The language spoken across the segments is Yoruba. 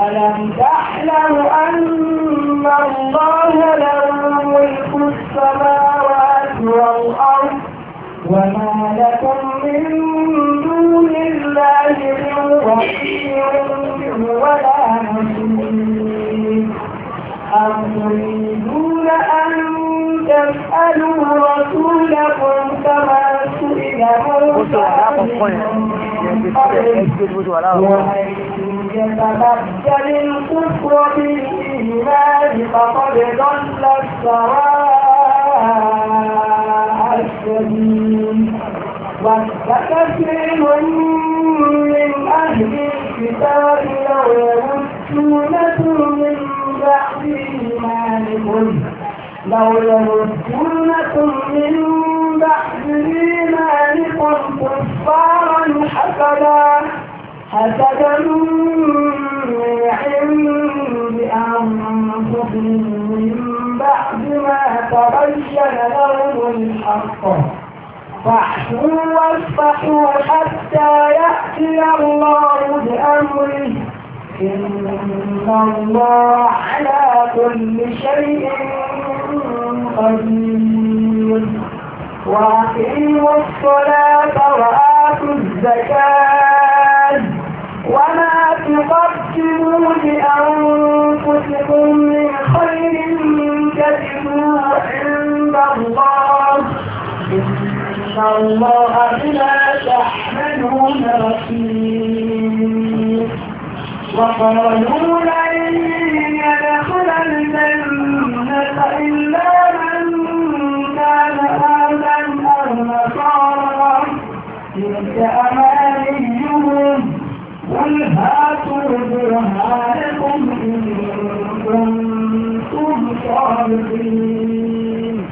ألم تعلم أن الله له ملك السماوات والأرض وما لكم من دون الله من ولي ولا نصير أم تريدون أن تسألوا رسولكم كما سئل موسى من قبل ومن يتبدل الكفر بالإيمان فقد ضل السواء السبيل ود كثير من أهل الكتاب لو يردونكم من بعد إيمانكم كفارا حسدا من عند أنفسهم من بعد ما تبين لهم الحق فاعفوا واصفحوا حتى يأتي الله بأمره إن الله على كل شيء قدير وأقيموا الصلاة وآتوا الزكاة وما تقدموا لأنفسكم من خير تجدوه عند الله إن الله بما تعملون بصير وقالوا لن يدخل الجنة إلا من كان هودا أو نصارى تلك أمانيهم قل هاتوا برهانكم إن كنتم صادقين.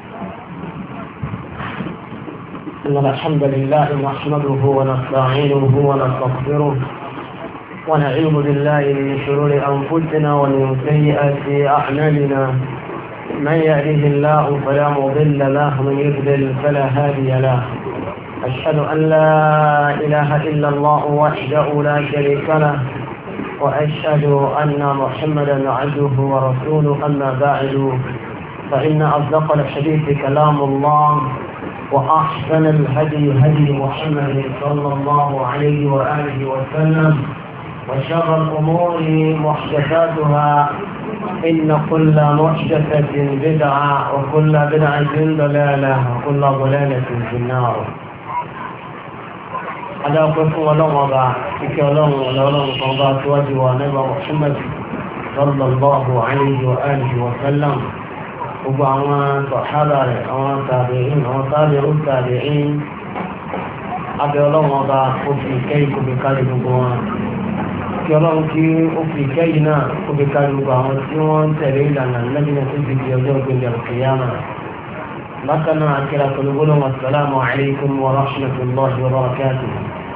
إن الحمد لله نحمده ونستعينه ونستغفره ونعوذ بالله من شرور أنفسنا ومن سيئات أعمالنا من يهده الله فلا مضل له ومن يضلل فلا هادي له أشهد أن لا إله إلا الله وحده لا شريك له وأشهد أن محمدا عبده ورسوله أما بعد فإن أصدق الحديث كلام الله وأحسن الهدي هدي محمد صلى الله عليه وآله وسلم وشر الأمور محدثاتها إن كل محدثة بدعة وكل بدعة ضلالة وكل ضلالة في النار. هذا قسم ولغض كلام ولغض صلى ونبى محمد صلى الله عليه وآله وسلم وبعض صحابة وتابعين التابعين أبي الله وضع في كيف بكلمة kí ọlọ́run kí ó fi kẹ́yìn náà ó fi kárí gbogbo àwọn tí wọ́n ń tẹ̀lé ìlànà lẹ́yìn tó ti di ọjọ́ ìgbéga òkèèyàmà. bákan náà akẹ́rẹ́ pẹ̀lú gbólóhùn assalamu alaykum wa rahmatullahi wa barakatuh.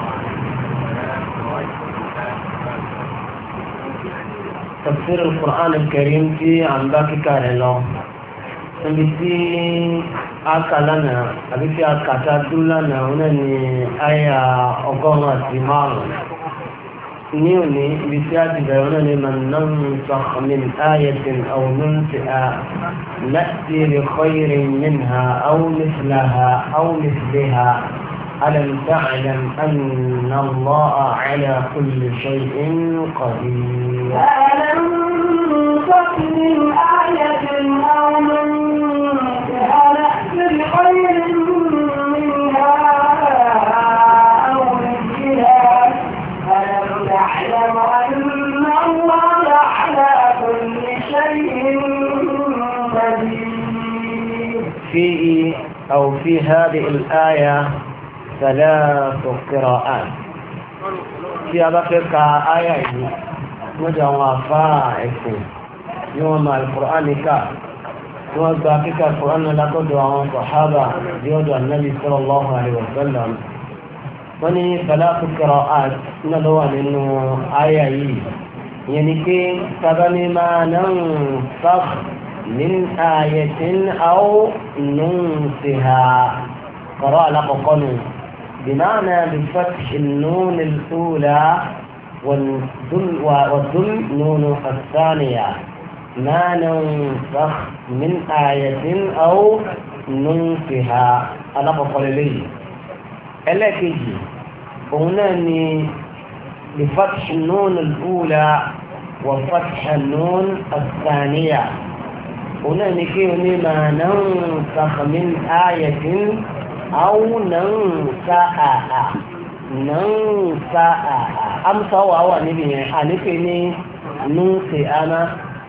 tafsir al-Qur'an al-Karim tí à ń bá kíkà rẹ̀ lọ. níbi tí a kà lánàá àbí tí a kà tá a dúró lánàá wọn náà ní àyà 105. ní òní ibi tí a ti bẹ̀rẹ̀ náà ni man nansakh min ayatin aw nunsiha na'ti bi khayrin minha aw mithlaha aw mithliha alam ta'lam anna Allaha ala kulli shay'in qadir. alam nansakh min ayatin aw nunsiha na'ti bi khayrin minha aw mithliha أعلم أن الله على كل شيء قدير. في هذه الآية 3 قراءات. في أبقى آية مجمع فائق يوم القرآن كا يوم باقي القرآن لقد وعن صحابة يود النبي صلى الله عليه وسلم. wọ́n ní salatu qira'at náà ló wà nínú àyà yìí ìyẹn ni pé sábàní máa nansakh min ayatin aw nunsiha qira'a alákọ̀ọ́kọ́ nù bima'na bi fathi an-nun al-ula والذل نون الثانية ما ننسخ من آية أو ننسها أنا بقول لي ألا كيجي هنا بفتح النون الأولى وفتح النون الثانية هنا نكيوني ما ننسخ من آية أو ننسها أمسى وهو نبي أنكني ننسها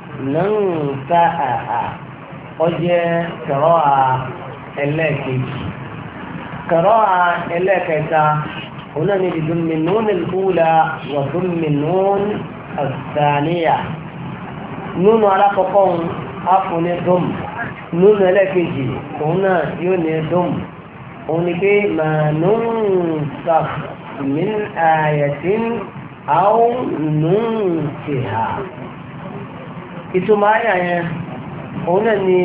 ننسها وجه قراءة اللاكي قراءة اللاكتا هنا بضم النون الأولى وضم النون الثانية نون على فقون أفني ضم نون اللاكي هنا يوني ضم هناك ما ننسخ من آية أو ننسها ìtumọ̀ ayà yẹn òun náà ni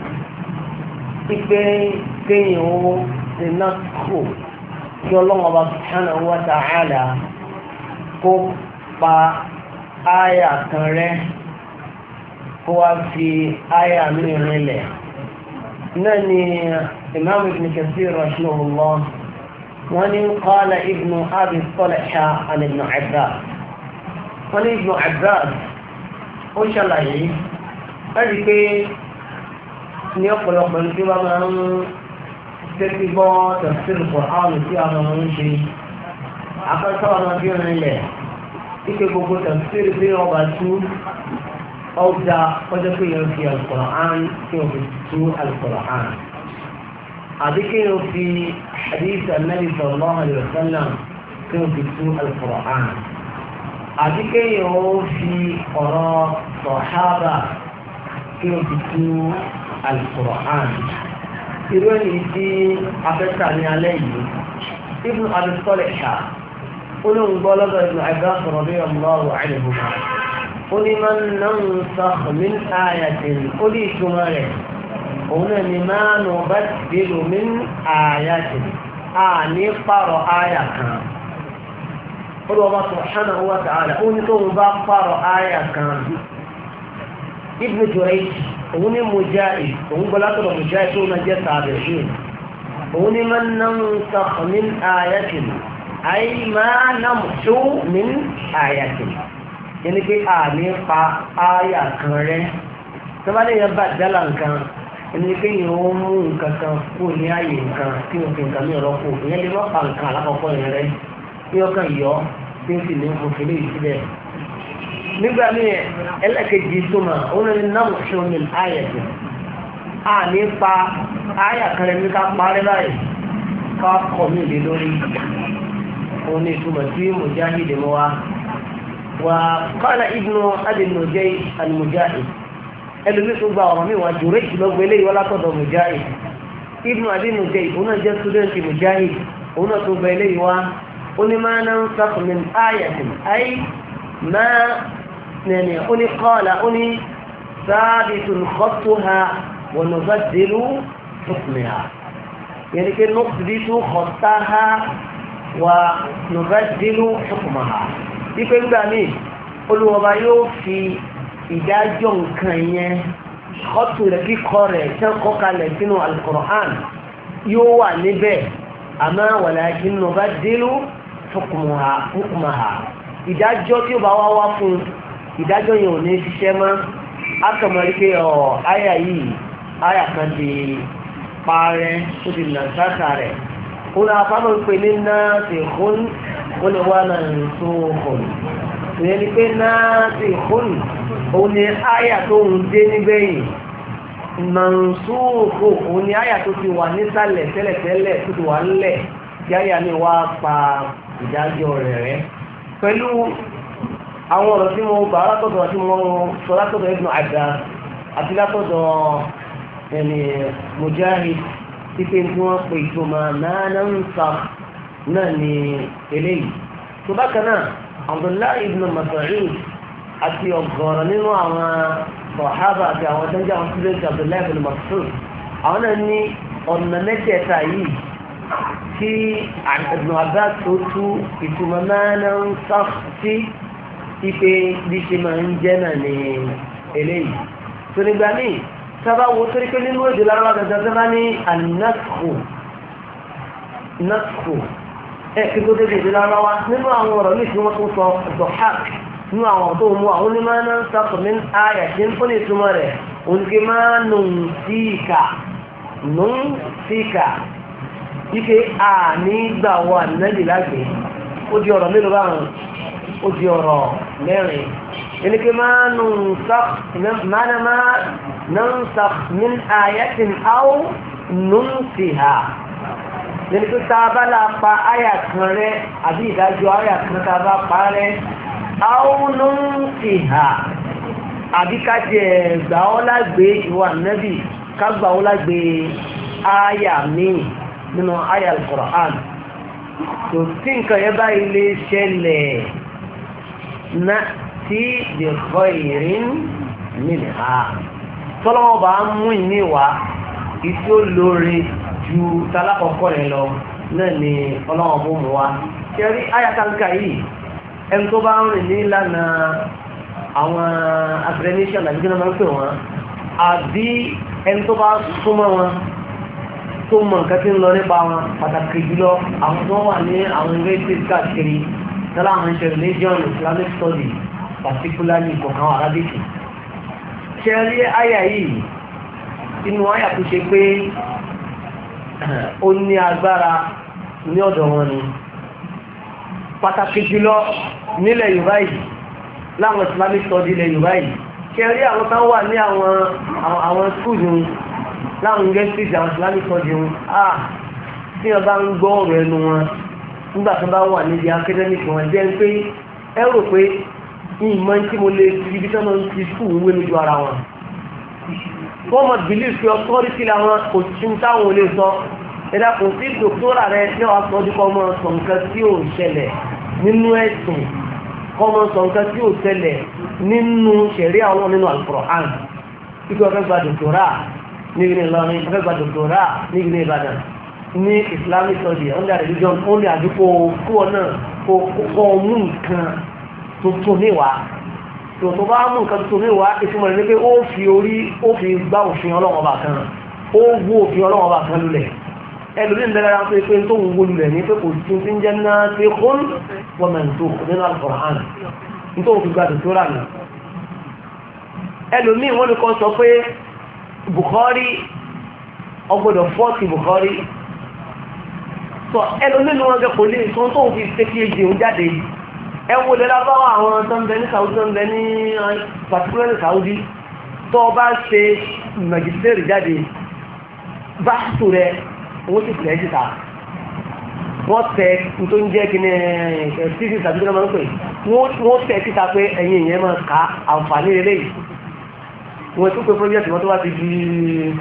pípé kéèyàn ó ti ná kò kí ọlọ́run ọba subhanahu wa ta'ala kó pa ayà kan rẹ́ kó wá fi ayà mìíràn lẹ̀ náà ni imam ibn kathir rahimahullah wọ́n ní qala ibn abi talha an ibn abbas wọ́n ní ibn abbas ó ṣàlàyé láti pé ní ọ̀pọ̀lọpọ̀ ní tí wọ́n máa ń tẹ́tí gbọ́ tafsir Qur'an tí a máa ń ṣe akọ́sọ́ ọmọ bí orin lẹ̀ ike gbogbo tafsir bí ọba tú ọjà kọjá pé yẹn fi al-Qur'an kí o fi tú al-Qur'an àbí kí o fi hadith an-nabi sallallahu alaihi wasallam kí o fi tú al-Qur'an àbí kéèyàn ó fi ọ̀rọ̀ sọ̀hábà kí o fi tú al-Qur'an irú ẹni tí afẹ́ta ní alẹ́ yìí Ibn Abi Talha olóhùn gbọ́ lọ́dọ̀ Ibn Abbas radiyallahu anhuma ó ní man nansakh min ayatin ó ní ìtumọ̀ rẹ̀ òun náà ni ma nubaddilu min ayatin a ní pààrọ̀ àyà kan Allah subhanahu wa ta'ala ó ní tó ń bá pààrọ̀ àyà kan Ibn Jurayj òun ní Mujahid òun gbọ́lá tó lọ Mujahid tó náà jẹ́ tabi'in òun ní man nansakh min ayatin ay ma namhu min ayatin yẹni pé a ní pa àyà kan rẹ̀ tọ́bálẹ̀ yẹn bá jálà nǹkan ẹni pé yìí ó mú nǹkan kan kú ní ààyè nǹkan tí ó fi nǹkan ní ọ̀rọ̀ kú ìyẹn lè má pa nǹkan alákọ̀ọ́kọ́ yẹn rẹ̀ tí ó kàn yọ tí ó sì ní òfin ìsílẹ̀ nígbà míì ẹlẹ́kẹ̀jì súnmọ́ òun ni náà ṣe omi àyẹ̀tì a ní pa àyà kan rẹ̀ ní ká parí báyìí ká kọ̀ mí lé lórí òun ni ìtumọ̀ tí Mujahid mọ́ wa wà qala Ibn Abi Nujay al-Mujahid ẹlòmí tó gba ọ̀rọ̀ mi wà jùrẹ́ ìlọgbẹ́lẹ́ ìwọ́látọ̀dọ̀ Mujahid Ibn Abi Nujay òun náà jẹ́ student Mujahid òun náà tó gba ilé ìwá قل ما ننسخ من آية أي ما يعني قال ثابت خطها ونبدل حكمها يعني كي نثبت خطها ونبدل حكمها يقول بأمين قل وبايو في إداجون كنية خط لكي قرأ تنقق لكنه القرآن يوى نبه أما ولكن نبدل حكمها ìdájọ́ tí ó bá wá wá fún ìdájọ́ yẹn ò ní ṣiṣẹ́ mọ́ akọ̀mọ̀rí pé àyà yìí àyà kan ti parẹ́ ó ti nà sáàkà rẹ̀ ó náà fáwọn ń pè ní náà ti hún ó lè wá náà ń tó hùn ìyẹn ni pé náà ti hún òun ni àyà tó ń dé nígbẹ̀yìn mọ̀nsúùkù òun ni àyà tó ti wà nísàlẹ̀ tẹ́lẹ̀tẹ́lẹ̀ tó ti wà nílẹ̀ tí àyà ni wá pa ìdájọ́ rẹ̀ rẹ́ pẹ̀lú àwọn ọ̀rọ̀ tí mo gbà látọ̀dọ̀ tí mo sọ látọ̀dọ̀ Ibn Abbas àti látọ̀dọ̀ ẹni Mujahid tí pé tí wọ́n pè ìtumọ̀ náà ń sọ náà ní eléyìí tó bákan náà Abdullah ibn Mas'ud àti ọ̀gọ̀rọ̀ nínú àwọn sọ̀hábà àti àwọn tó ń jẹ́ àwọn student Abdullah ibn Mas'ud àwọn náà ní ọ̀nà mẹ́tẹ̀ẹ̀ta yìí tí Ibn Abbas tó tú ìtumọ̀ náà ń sọ sí ipe bí ṣe máa ń jẹ́ náà ní eléyìí tó nígbà míì sábà wo torí pé nínú èdè lárúbá gàgà sábà ní anásùkò kí tó dédé èdè lárúbá nínú àwọn ọ̀rọ̀ ní tí wọ́n tó sọ zọ̀hák nínú àwọn tó mú àwọn onímọ̀ náà ń sàkó ní àyà tí ń fún ní ìtumọ̀ rẹ̀ oníke máa nùn síkà ike àní gbà wọ ànábì lágbè ó di ọ̀rọ̀ mélòó báwọn ó di ọ̀rọ̀ mẹ́rin oníke máa nùn nansakh min ayatin aw nunsiha nínú pé tá a bá la pa àyà kan rẹ àbí ìdájọ́ àyà kan tá a bá pa rẹ aw nunsiha àbí ká jẹ gbà ọ́ lágbè ìwà nẹ́bì ká gbà ọ́ lágbè àyà míì nínú àyà al-Qur'an tó tí nǹkan yẹn báyìí lè ṣẹlẹ̀ náà tí bi khairin minha tọ́lọ́wọ́ bá ń mú ìní wá ìtí ó lóore ju talákọ̀ọ́kọ́ rẹ̀ lọ náà ni ọlọ́wọ́ bó mú wá kẹrí ayatanka yìí ẹni tó bá ń rìn ní ìlànà àwọn academician àti gíná máa ń pè wọ́n àbí ẹni tó bá súnmọ́ wọn tó mọ̀ nǹkan tí ń lọ nípa wọn pàtàkì jùlọ àwọn tó wà ní àwọn universities káàkiri tọ́lá àwọn ìṣe religion Islamic study particularly kọ̀ọ̀kan Arabic ṣe rí àyà yìí inú àyà tó ṣe pé ó ní agbára ní ọ̀dọ̀ wọn ni pàtàkì jùlọ nílẹ̀ Yorùbá yìí láwọn Islamic study ilẹ̀ Yorùbá yìí ṣe rí àwọn tán wà ní àwọn schools wọn láwọn universities àwọn Islamic study wọn tí wọ́n bá ń gbọ́ ọ̀rọ̀ ẹnu wọn nígbà tó bá wà níbi academic wọn jẹ́ pé ẹ rò pé ìmọ̀ tí mo lè fi ibi tán máa ń fi skul wé lójú ara wọn wọ́n mọ̀ believe pé authority làwọn kò tún táwọn ò lè sọ ẹ̀dá kò sí dòkítọ́rà rẹ ní wàá sọ ọdún kọ́ mọ́ sọ nǹkan tí ò ṣẹlẹ̀ nínú ẹ̀sìn kọ́ mọ́ sọ nǹkan tí ò ṣẹlẹ̀ nínú ṣẹ̀ríà àwọn nínú Al-Qur'an kíkọ́ fẹ́ gba dòkítọ́rà ní ìrìn Ìlọrin fẹ́ gba dòkítọ́rà ní ìrìn Ìbàdàn ní Islamic study under religion only àdúgbò kúwọ́ náà kọ́ mú nǹkan tuntun níwàá tó bá mú nǹkan tuntun níwàá ìtumọ̀ rẹ̀ ní pé ó fi gbá òfin Ọlọ́run bá kan ó wó òfin Ọlọ́run bá kan lulẹ̀ ẹlòmí ń bẹ̀rẹ̀ ránpẹ́ pé tó ń wó lulẹ̀ ní pé kò tún ti ń jẹ́ náà tí kún wọ́mẹ̀ntó nínú Al-Qur'an nítorí fi gbá tuntun rà ní ẹlòmí wọ́n ní kan sọ pé Bukhari ọgbọ́dọ̀ fọ́ọ̀tì Bukhari sọ ẹlòmí ni wọ́n gẹ́ kò lè sọ tó ń fi ṣe kí èjì ń jáde ẹwọ lẹ́la bá wà àwọn tó ń bẹ ní Saudi tó ń bẹ ní particularly Saudi tó bá ṣe magistrate jáde bá tó rẹ wọ́n ti fìlẹ̀ jìta wọ́n tẹ tó ń jẹ́ kí ní títí tàbí tó máa ń pè wọ́n tẹ títà pé ẹ̀yìn ìyẹn máa ka àǹfààní rẹ̀ yìí wọ́n tó pé project wọ́n tó wá ti di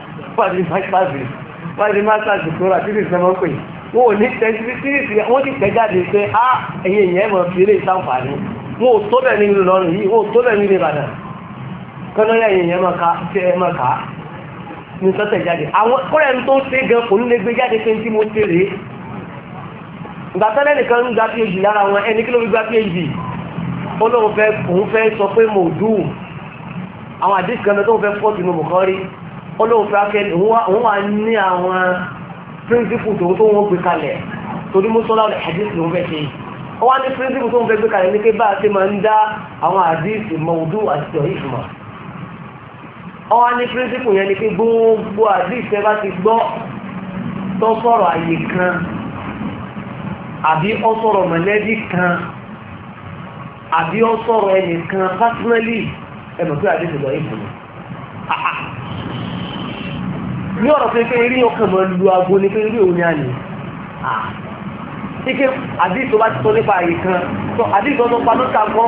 masters doctora títí tó máa ń pè wọ́n ò ní tẹ́sí wọ́n ti tẹ́jáde pé ẹ̀yìn ìyẹn mọ̀ fi lè sáǹfààní wọ́n ò tó bẹ̀ ní ìlú lọ́rùn yìí wọ́n ò tó bẹ̀ ní Ìbàdàn kọ́nọ́yà ẹ̀yìn ìyẹn mọ̀ ká ní sọ́tẹ̀ jáde àwọn kọ́rẹ̀ tó ṣe gan kò ní lè gbé jáde pé tí mo ṣe rèé ìgbàtọ́lẹ̀ nìkan ń gba phd lára wọn ẹni kí ló fi gba phd òun fẹ́ sọ pé mo dù àwọn àdíṣì kan tó ń fẹ́ fọ́ọ̀tì ní Bukhari olóhùn fẹ́ akẹ́lẹ̀ òun wà ní àwọn príncipù tó wọ́n gbé kalẹ̀ torí mọ́sọ́lá àdíṣì ló ń fẹ́ ṣe ó wá ní príncipù tó ń fẹ́ gbé kalẹ̀ ní pé bá a ṣe máa ń dá àwọn àdíṣì mọ̀ọ́dù àti ọ̀yí ìfìmọ̀ ó wá ní príncipù yẹn ni pé gbogbo àdíṣì ẹ bá ti gbọ́ tó sọ̀rọ̀ àyè kan àbí ó sọ̀rọ̀ mọ̀lẹ́bí kan àbí ó sọ̀rọ̀ ẹnìkan personally ẹmọ̀ pé àdíṣì lọ ìfìmọ̀ ní ọ̀rọ̀ pé eré ọkàn mọ̀ lu aago ní pé eré òun ni a ní ike àdíṣò bá ti sọ nípa àyè kan tó àdíṣò tó pa lóta kọ́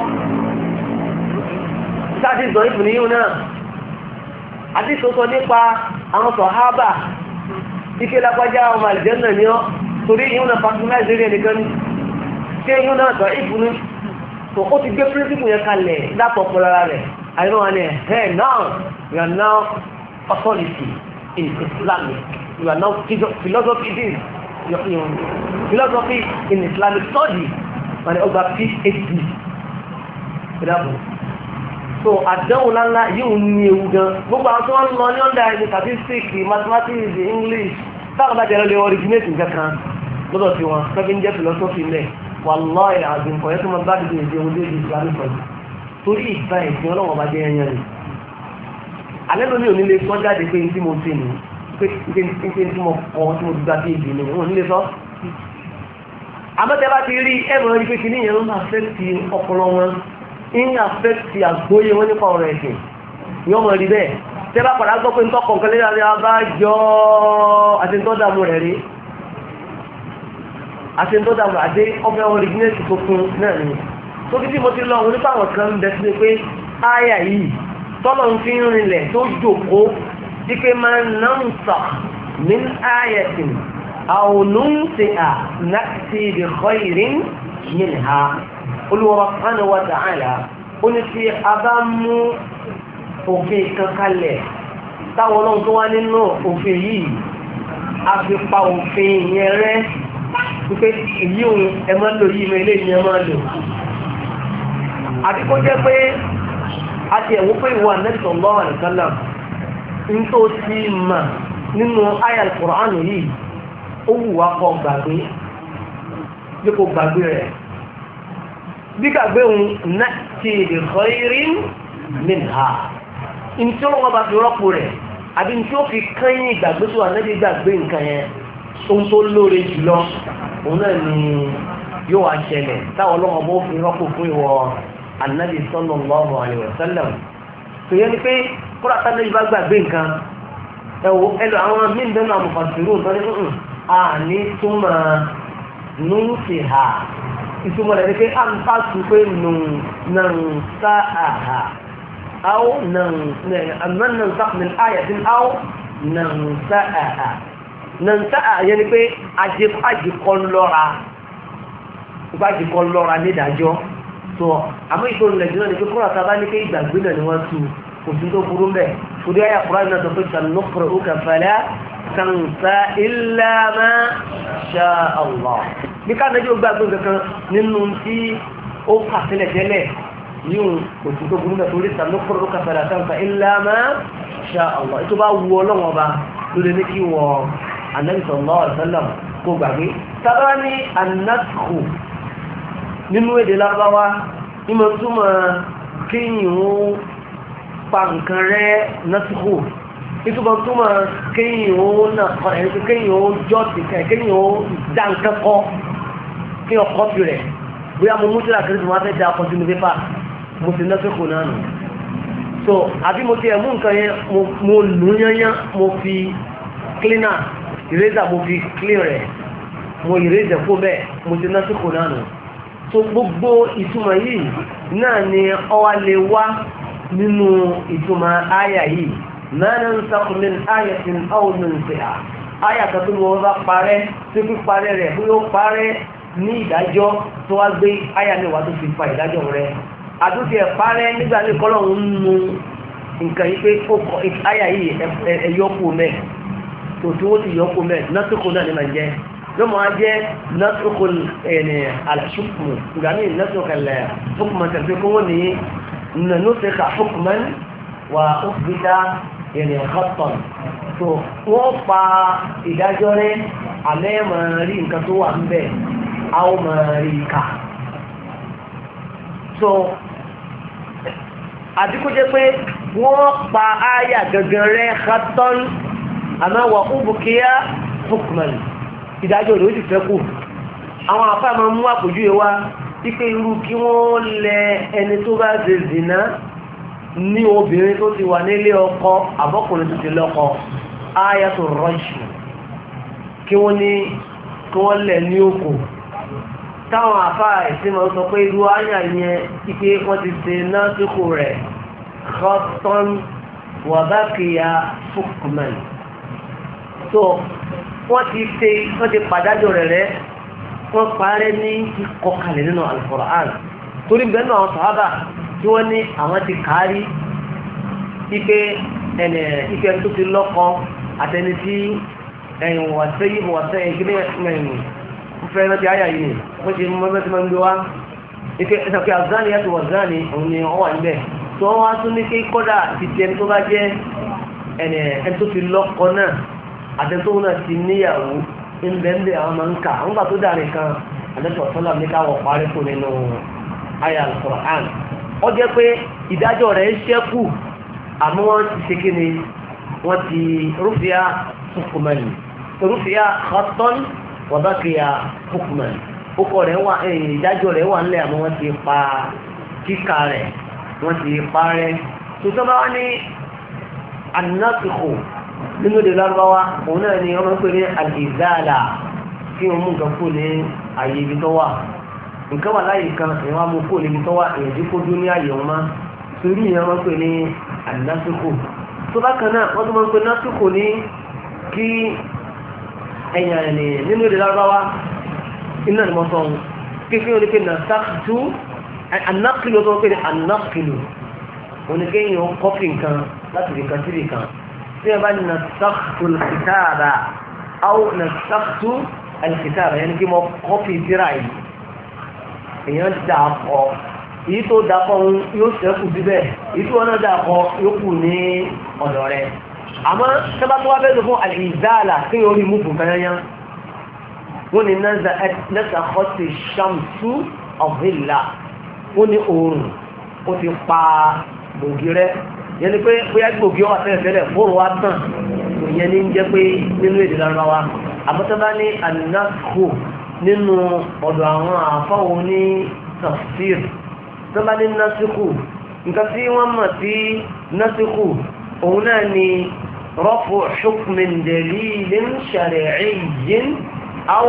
sáàdì ìzọ̀ ìfún níyìn náà àdíṣò sọ nípa àwọn sàhábà ike lápájá ọmọ àlìjẹ́nà ní ọ́ torí ìyún náà patronize eré ẹnìkan ní ṣé ìyún náà sọ ìfún ní tó ó ti gbé príncipù yẹn kalẹ̀ látọ̀ pọ̀ lára rẹ̀ àyẹ̀wò wọn ni now we are now authority in Islamic. You are now philosophy this. Philosophy in Islamic study. And over PhD. ìdáàbò so àdánwò ńláńlá yóò ní ewu gan gbogbo àwọn tó wọ́n lọ ní ọ̀dà ẹni statistics mathematics English táwọn bá jẹ́rọ lè originate nǹkan kan lọ́dọ̀ tí wọn fẹ́fẹ́ ń jẹ́ philosophy mẹ́ wallahi àgbìn kọ̀yẹ́ tó máa bá dìde ìdí ohun déédéé islamic study torí ìgbà ìsìn ọlọ́wọ́ bá jẹ́ ẹyàn ni alẹ́ lómi ò ní lè sọ jáde pé tí mo ti nì pé tí mo kọ́ tí mo gbà bí ìdí ni wọn ò ní lè sọ àmọ́tẹ́ bá ti rí ẹ̀rọ rí pé kí ní ìyẹn ń affect ọpọlọ wọn ń affect àgbóyé wọn nípa ọ̀rọ̀ ẹ̀sìn ni wọ́n mọ̀ rí bẹ́ẹ̀ tẹ́ bá padà gbọ́ pé ń tọ́kọ̀ nǹkan lẹ́yìn àríwá bá jọ àti ń tọ́dàmú rẹ̀ rí àti ń tọ́dàmú àdé ọbẹ̀ originate tuntun náà ni tó kí tí mo ti lọ wọn nípa àwọn kan bẹ sí pé áyà yìí tọ́lọ̀ ń fi ń rinlẹ̀ tó jòkó sí pé máa ń náà ń sà ní áyẹ̀sìn àwòlóńtìá náàtì ìdìkọ́ ìrìn minha Olúwa subhanahu wa ta'ala ó ní tí a bá mú òfin kan kalẹ̀ táwọn ọlọ́run tó wá nínú òfin yìí a fi pa òfin yẹn rẹ́ wípé èyí òun ẹ máa lò yìí mẹ́lẹ́ ni ẹ máa lò àti kó jẹ́ pé a ti ẹ̀wọ́ pé ìwà Nabi sallallahu alaihi wasallam ń tó ti mà nínú àyá al-Qur'an yìí ó wù wá kọ gbàgbé bí kò gbàgbé rẹ̀ bí gbàgbé òun na'ti bi khairin minha ní tí wọ́n bá fi rọ́pò rẹ̀ àbí ní tí ó fi kányìn ìgbàgbé tó wà Nábì gbàgbé nǹkan yẹn ohun tó lóore jùlọ òun náà ni yóò wá ṣẹlẹ̀ táwọn ọlọ́wọ́ bó fi rọ́pò fún ìwọ Ànábì sallallahu alaihi wasallam tó yẹ ni pé kúrò àtàlẹ́ yìí bá gbàgbé nǹkan ẹlò àwọn mímbẹ́nu àmùfàṣírù tó ní àní túmọ̀ nùsìhà ìtumọ̀ rẹ̀ ni pé à ń pàṣẹ pé nùsáàhà أو ننسخ من آية أو ننسأها ننسأها يعني pé àjẹkọ́lọ́ra nídàájọ́ so àmọ́ ìṣòro nàìjíríà ni pé kúrò àtàbá ní pé ìgbàgbé náà ni wọ́n tu kò sí tó burú mẹ́ torí àyà kúrò náà tó pé sanuqri'uka fala tansa illa ma sha Allah bí ká nàìjíríà gbàgbé kankan nínú tí ó kà sílẹ̀ tẹ́lẹ̀ yíò òtún tó burú mẹ́tò oríta ló kọ́rọ̀ kàfàdà sáǹfà illa ma sha Allah ètò bá wù ọlọ́wọ́ ọba lórí ní kí wọ Ànábì sallallahu alaihi wasallam kó gbàgbé sábà ní an-naskhu nínú èdè Lárúbáwá ní mo túmọ̀ kéyìn ó pa nǹkan rẹ̀ naskhu ìtumọ̀ túmọ̀ kéyìn ó nà kéyìn ó jọ́ ti kéyìn ó dá nǹkan kọ́ kí ọkọ̀ fi rẹ̀ bóyá mo mú tí láti rí tí wọ́n fẹ́ dá ọkọ̀ sínú pépà mo ti lọ́sẹ̀kù náà nù so àbí mo ti ẹ̀mú nǹkan yẹn mo lù yányán mo fi cleaner eraser mo fi clean rẹ̀ mo eraser fún bẹ́ẹ̀ mo ti lọ́sẹ̀kù náà nù so gbogbo ìtumọ̀ yìí náà ni ọwá lè wá nínú ìtumọ̀ àyà yìí ma nansakh min ayatin aw nunsiha àyà kan tó wọ́n bá parẹ́ tó fi parẹ́ rẹ̀ bí ó parẹ́ ní ìdájọ́ tó wá gbé àyà mẹ́wàá tó fi fa ìdájọ́ rẹ̀ àdúgbò ẹ̀párẹ́ nígbà ní kọ́lọ́hún ń nu nǹkan yìí pé ó kọ àyà yìí ẹ̀yọ́kù mẹ́ tó tí wọ́n ti yọ́kù mẹ́ nọ́tòkò náà ní máa jẹ́ ló máa jẹ́ nọ́tòkò àlàṣùkùmù ìgbà míì nọ́tòkò àlàṣùkùmù tẹ̀sí kó wọ́n ní nùsẹ̀kà hukman wà ó fi dá kọ́tọ̀n tó wọ́n pa ìdájọ́ rẹ̀ àmẹ́ máa rí nǹkan tó wà ń bẹ̀ á ó máa rí ká so àdíkú jẹ́ pé wọ́n pa áyà gangan rẹ̀ khatton àmọ́ wà ubkiya hukman ìdájọ́ rẹ̀ ó sì fẹ́ kù àwọn àfáà máa mú àpòjú wa wípé irú kí wọ́n lẹ ẹni tó bá ṣe zìnà ní obìnrin tó ti wà nílé ọkọ àbọ́kùnrin tó ti lọ́kọ áyàtò rọ́jù kí wọ́n lẹ̀ ní òkú táwọn àfáà ìsinmi sọ pé irú áyà yẹn ipé wọ́n ti ṣe náà síkò rẹ̀ khatton wa baqiya hukman so wọ́n ti pàdájọ́ rẹ̀ wọ́n parẹ́ ní kíkọkalẹ̀ nínú Al-Qur'an torí bẹ́ẹ̀ náà àwọn sàhábà tí wọ́n ní àwọn ti kárí ipé ẹni tó ti lọ́kọ àtẹni tí wàṣẹ́yìn ìgbìlẹ̀ fẹ́ràn ti àyà yìí wọ́n ti mọ́ mẹ́sí máa ń gbé wá ike ẹ̀sàkì àzáni yàtọ̀ wàzáni òun ni wọ́n wà níbẹ̀ tó wọ́n wá tún ní kí kọ́dà ti ti ẹni tó bá jẹ́ ẹni tó ti lọ́kọ náà àtẹ́tò náà ti níyàwó ńbẹ́ńbẹ́ àwọn máa ń kà àwọn gbà tó dàrí kan àdẹ́tọ̀ sọ́lá ní káwọ̀ parí kù nínú àyá Al-Qur'an ó jẹ́ pé ìdájọ́ rẹ̀ ṣẹ́kù àmọ́ wọ́n ti ṣe kí ni wọ́n ti rúfìá hukman rúfìá khattan wa baqiya hukman ókọ̀ rẹ̀ wà ìdájọ́ rẹ̀ wà nílẹ̀ àmọ́ wọ́n ti pa kíkà rẹ̀ wọ́n ti parẹ́ tó tọ́ba wá ní an-nasikhu nínú èdè Lárúbáwá òun náà ni wọ́n máa ń pè ní al-izala kí wọ́n mú nǹkan kú ní àyè ibi tó wà nǹkan wà láyé kan èèyàn wá mú kú níbi tó wà èèyàn dín kó dún ní àyè wọn má torí ìyẹn wọ́n pè ní an-nasikhu tó bá kan náà wọ́n tún máa ń pè nasikhu ní kí ẹ̀yàn ẹ̀nì nínú èdè Lárúbáwá iná ni mo sọ ohun kékeré ní pé nasakhtu an-naqlu tó ń pè ní an-naqlu oníkéyìn kọ́pì nǹkan láti rí kan sí rí kan tí a bá ní nasakhtu al-kitaba aw nasakhtu al-kitaba yẹn kí mo kọ́pì síra yìí èèyàn dà pọ̀ èyí tó dà pọ̀ yóò sẹ́kù síbẹ̀ èyí tó náà dà pọ̀ yóò kù ní ọ̀dọ̀ rẹ̀ àmọ́ sábà tó wá bẹ́ẹ̀ lọ fún al-izala kí yóò rí mú fún kanyanya wọ́n ní nasakhati ash-shamsu adh-dhilla wọ́n ní oòrùn ó ti pa gbòógì rẹ̀ yẹn ni pé bóyá gbòógì ọ̀wà tẹ́lẹ̀tẹ́lẹ̀ fóòrùn wá tàn tó yẹn ní jẹ́ pé nínú èdè Lárúbáwá àbọ̀tẹ́bá ní an-naskhu nínú ọ̀dọ̀ àwọn àfáwọn ní tafsir tẹ́bá ní nasikhu nǹkan tí wọ́n mọ̀ sí nasikhu òun náà ni rafu hukmin dalilin shar'iyyin aw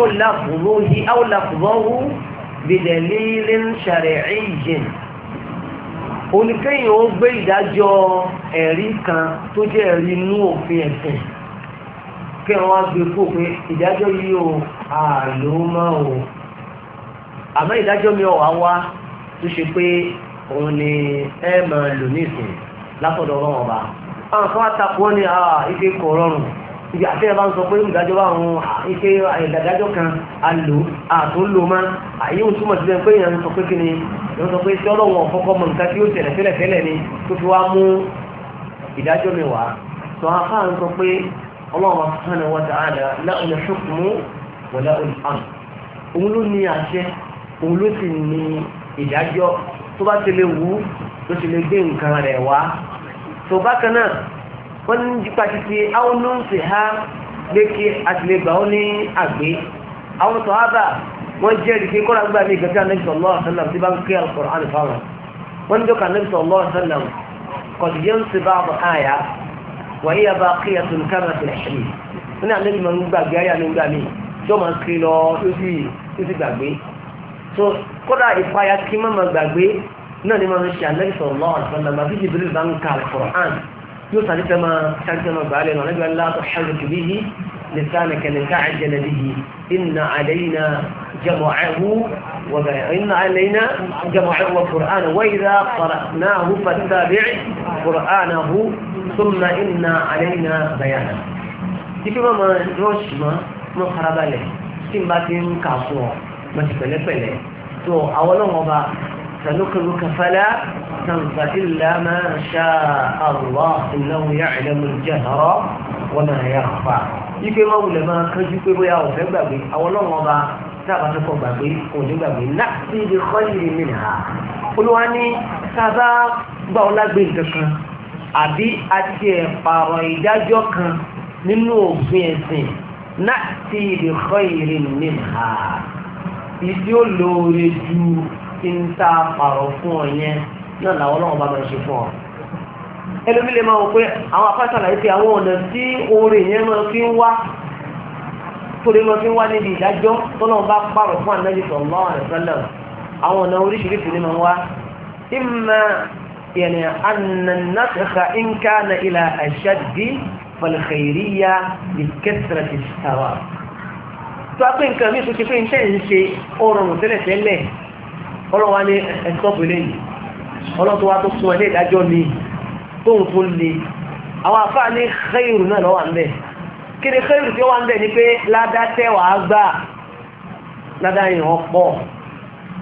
lafzuhu bidalilin shar'iyyin oníkẹ́yìn ó gbé ìdájọ́ ẹ̀rí kan tó jẹ́ ẹ̀rí inú òfin ẹ̀sìn kí wọ́n wá gbé fún pé ìdájọ́ yìí ó àlò máa ò àmọ́ ìdájọ́ mi ò wá wá tó ṣe pé òun ni ẹ máa lò ní ìsìn látọ̀dọ̀ ọlọ́run ọba àwọn kan wá takò wọ́n ní ike kò rọrùn ibi àti ẹ̀ bá ń sọ pé ìdájọ́ bá àwọn ike ìdájọ́ kan àlò àtúnlò máa àyè òun túmọ̀ sí pé èèyàn sọ pé kí ni wọ́n sọ pé tí ọlọ́run ọ̀kọ́kọ́ mọ̀ nǹkan tí ó tẹ̀lẹ̀ tẹ́lẹ̀ ni tó fi wá mú ìdájọ́ mi wá sọ afá ń sọ pé ọlọ́run subhanahu wa ta'ala lahu al-hukmu wa lahu al-amr òun ló ní àṣẹ òun ló sì ní ìdájọ́ tó bá ti lè wú ló ti lè gbé nǹkan rẹ̀ wá tó bákan náà wọ́n ní jípa títí àwọn ló ń sì há gbé kí àtìlẹ́gbà ó ní àgbé àwọn sàhábà wọ́n jẹ́rìí pé kọ́ra gbà ní ìgbẹ́jọ́ Ànábì sallallahu alaihi wasallam tí bá ń kí al-Qur'an fáwọn wọ́n ní dọ́kà Ànábì sallallahu alaihi wasallam qad yansi ba'd àyà wa hiya baqiyatun kama fil hadith wọ́n ní Ànábì máa ń gbàgbé ayà ní gbà mí tó máa ń kiri lọ tó sì gbàgbé so kọ́ra ìpayà kí má máa gbàgbé náà ni máa ń ṣe Ànábì sallallahu alaihi wasallam àbí Jibril bá ń ka al-Qur'an yóò sàdíkẹ́ máa gbà lẹ́nu Ànábì la tuharrik bihi لسانك لتعجل به إن علينا جمعه وقرآنه وإذا قرأناه فاتبع قرآنه ثم إن علينا بيانه ibi ma ma rush ma farabalẹ̀ tí n bá ti ń kà fún ọ ma ti pẹ̀lẹ́pẹ̀lẹ́ tó àwọn ọlọ́wọ́ bá sanuqri'uka fala tansa illa ma sha'a Allah innahu ya'lamu al-jahra wa ma yakhfa ipe máa wulẹ̀ máa kánjú pé bóyá ọ̀fẹ́ gbàgbé àwọn ọlọ́wọ́n ọba sábà tó kọ gbàgbé òní gbàgbé láti ibi kọ́lìrì mìíràn olúwa ní sábà gbà ọ́ lágbé nǹkan kan àbí àti ẹ̀pààrọ̀ ìdájọ́ kan nínú òfin ẹ̀sìn láti ibi kọ́lìrì mìíràn ìdí ó lóore ju kí n ta pààrọ̀ fún ọ yẹn náà làwọn ọlọ́wọ́n ọba máa ṣe fún ọ ẹlòmí lè máa wọ pé àwọn afásàlà yìí pé àwọn ọ̀nà tí oore yẹn máa fi ń wá torí máa fi ń wá níbi ìdájọ́ tọ́nà bá pààrọ̀ fún Ànábì sallallahu alaihi wasallam àwọn ọ̀nà oríṣiríṣi ni máa ń wá imma yani anna an-naskha in kana ila ashaddi fal-khayriyya bi kathrati ash-shawab tó a pé nǹkan mi tó ṣe pé iṣẹ́ ń ṣe ọrùn tẹ́lẹ̀tẹ́lẹ̀ ọlọ́wà ní ẹ̀sọ́ pẹ̀lẹ́ yìí ọlọ́tọ́ wa tó sún ẹ̀ ní ìdájọ́ mi tóun tó le àwọn àfáà ní khairu náà lọ́wọ́ ń bẹ̀ kí ni khairu tí ó wà ń bẹ̀ ni pé ládá tẹ́wàá gbà ládá ìràn pọ̀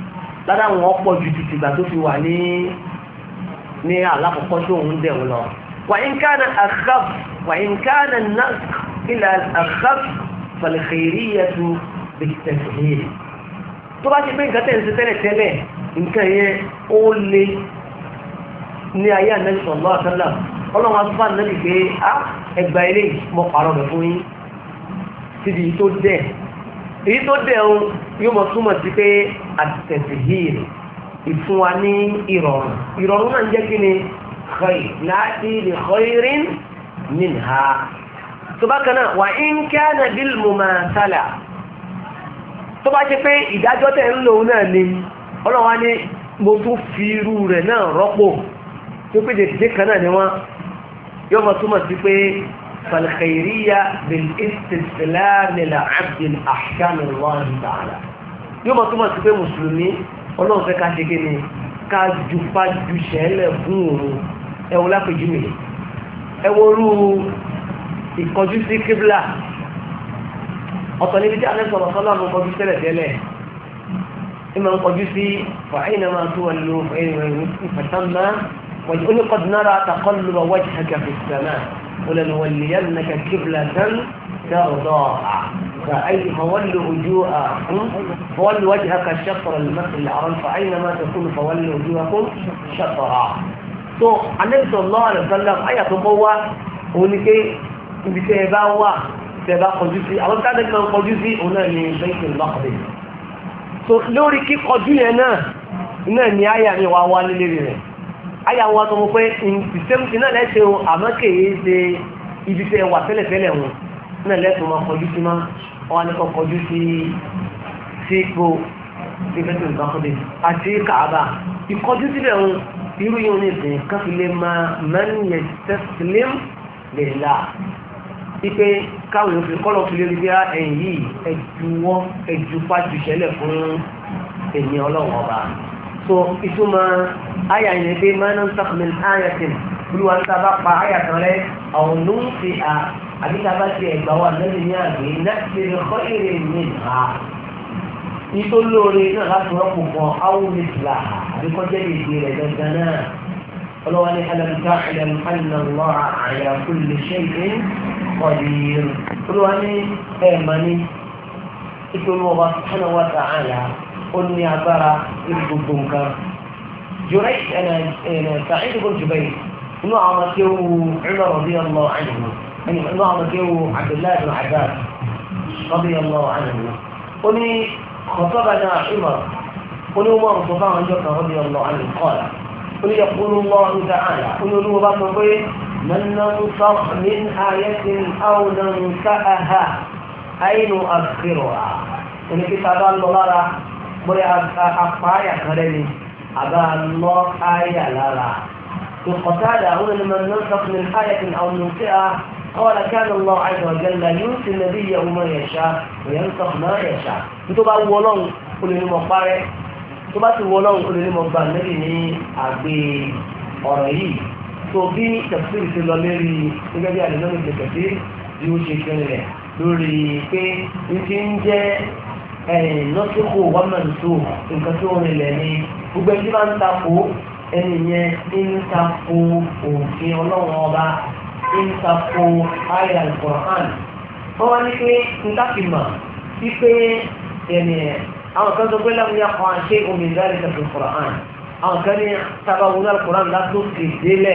ládàá wọn pọ̀ ju ti tìgbà tó fi wà ní alákọ̀ọ́kọ́ tó ń dẹ̀ wọn lọ. وإن كان أخف وإن كان النسخ إلى الأخف فالخيرية بالتسهيل. tó bá ṣe pé nǹkan tẹ̀ ń ṣe tẹ́lẹ̀ tẹ́lẹ̀ nǹkan yẹn ó lé ní ayé Ànábì sallallahu alaihi wasallam ọlọ́run asúfà Ànábì pé ẹgbà ilé mọ́ pàrọ̀ rẹ̀ fún yín síbi tó dẹ̀ èyí tó dẹ̀ ohun yóò mọ̀ túmọ̀ sí pé at-tashhil ìfún wa ní ìrọ̀rùn náà ń jẹ́ kí ni khayr láti li khayrin minha. tó bá kan náà wa in kana bil mumathala tó bá ṣe pé ìdájọ́ tẹ̀ ń lò náà ni ọlọ́wà ní mo tún fi irú rẹ̀ náà rọ́pò tó pé dèdè kan náà ni wọ́n yóò mọ̀ túmọ̀ sí pé falkhairiyya bil istislam lil abd al ahkam Allah ta'ala yóò mọ̀ túmọ̀ sí pé mùsùlùmí ọlọ́run fẹ́ ká ṣe kí ni ká jupa ju ṣẹlẹ̀ fún òun ẹwọ lápẹjú mi ẹwọ́rú ìkọjú sí kíbla ọ̀tọ̀ níbi tí alẹ́ sọ̀rọ̀ sọ́lá mọ́ kọjú tẹ́lẹ̀ tẹ́lẹ̀ ìmọ̀ ń kọjú sí fàáyínà máa tó wà lò fàtàmà wàjú qad nara taqalluba wajhaka fi as-samaa walanuwalliyannaka qiblatan tardaha فولوا وجهك شطر المسجد الحرام فأينما تكونوا فولوا وجوهكم شطرا. so Ànábì sallallahu alaihi wasallam àyà tó kọ́ wá òun ni pé ibi tẹ́ ẹ bá wà tẹ́ ẹ bá kọjú sí àwọn tí Ànábì máa ń kọjú sí òun náà ní Baytul Maqdis. so lórí kíkọjú yẹn náà ni àyà mi wá nílé rẹ̀ àyà wa tó mọ̀ pé ìsẹ́mùtì náà lẹ́sẹ̀ o àmọ́ kèé ṣe ibi tẹ́ ẹ wà tẹ́lẹ̀tẹ́lẹ̀ wọn náà lẹ́tọ̀ọ́ máa kọjú sí máa wọ́n ní kọ́ kọjú sí ipò Baytul Maqdis àti Kaaba ìkọjú síbẹ̀ wọn irú yìí ní ìsìn káfílẹ̀ máa man yastaslim lillah ipe káwọn yóò fi kọ́lọ̀ fi lérí bí ẹ̀yìn yìí ẹ̀jú fájú ṣẹlẹ̀ fún ènìyàn ọlọ́wọ́ ọba. so ìtumọ̀ àyà yẹn pé máa ń sàkùnmí ayatin olúwa ń sábà pa àyà kan rẹ àwọn ló ń fi àbí tábà ti ẹ̀gbà wà lẹ́yìn ní àgbé láti lè kọ́ èrè mi ha ìtò lóore náà láti rọ́pò kan áwọn ìsìlá àbí kọjá ìdí rẹ̀ gangan náà ọlọ́wọ́ ní alam ta'lam anna Allaha ala kulli shay'in qadir olúwa ní ẹ̀ẹ̀mà ní ìtòlú ọba subhanahu wa ta'ala ó ní agbára ìlú gbogbo nǹkan jùrẹ́ Sa'id ibn Jubayr inú àwọn tí ó wù Umar radiyallahu anhu إنه عمده عبد الله بن عباس رضي الله عنه قل خطبنا عمر قل عمر صفان جبر رضي الله عنه قال قل يقول الله تعالى قل له بطبيب من ننصر من آية أو ننسأها أي نؤخرها قل كتاب الله بل أقايا كريم أبا الله آية لا تقتال هنا من ننصر من آية أو ننسأها قال كان الله عز وجل يؤتي النبي ما يشاء وينسخ ما يشاء tó bá wù Ọlọ́run ó lè ní mo parẹ́ tó bá ti wù Ọlọ́run ó lè ní mo gbà Nábì ní àgbé ọ̀rọ̀ yìí tó bí tafsir ti lọ lérí gẹ́gẹ́ bí àlejò ní tafsir bí ó ṣe fẹ́ rẹ̀ lórí pé n ti ń jẹ́ nọ́tíkù wọ́mọ̀ntò nǹkan tó rìn lẹ̀ ní gbogbo ẹni tí máa ń takò ẹni yẹn ń takò òfin Ọlọ́run ọba ìntàkò ayé al-Qur'an wọ́n wá ní pé nítàkìmọ̀ sí pé ẹni àwọn kan tó gbé láwùjá kan àṣẹ omi ìdárí tàbí Qur'an àwọn kan ní tàbáwùn al-Qur'an látó kédélẹ̀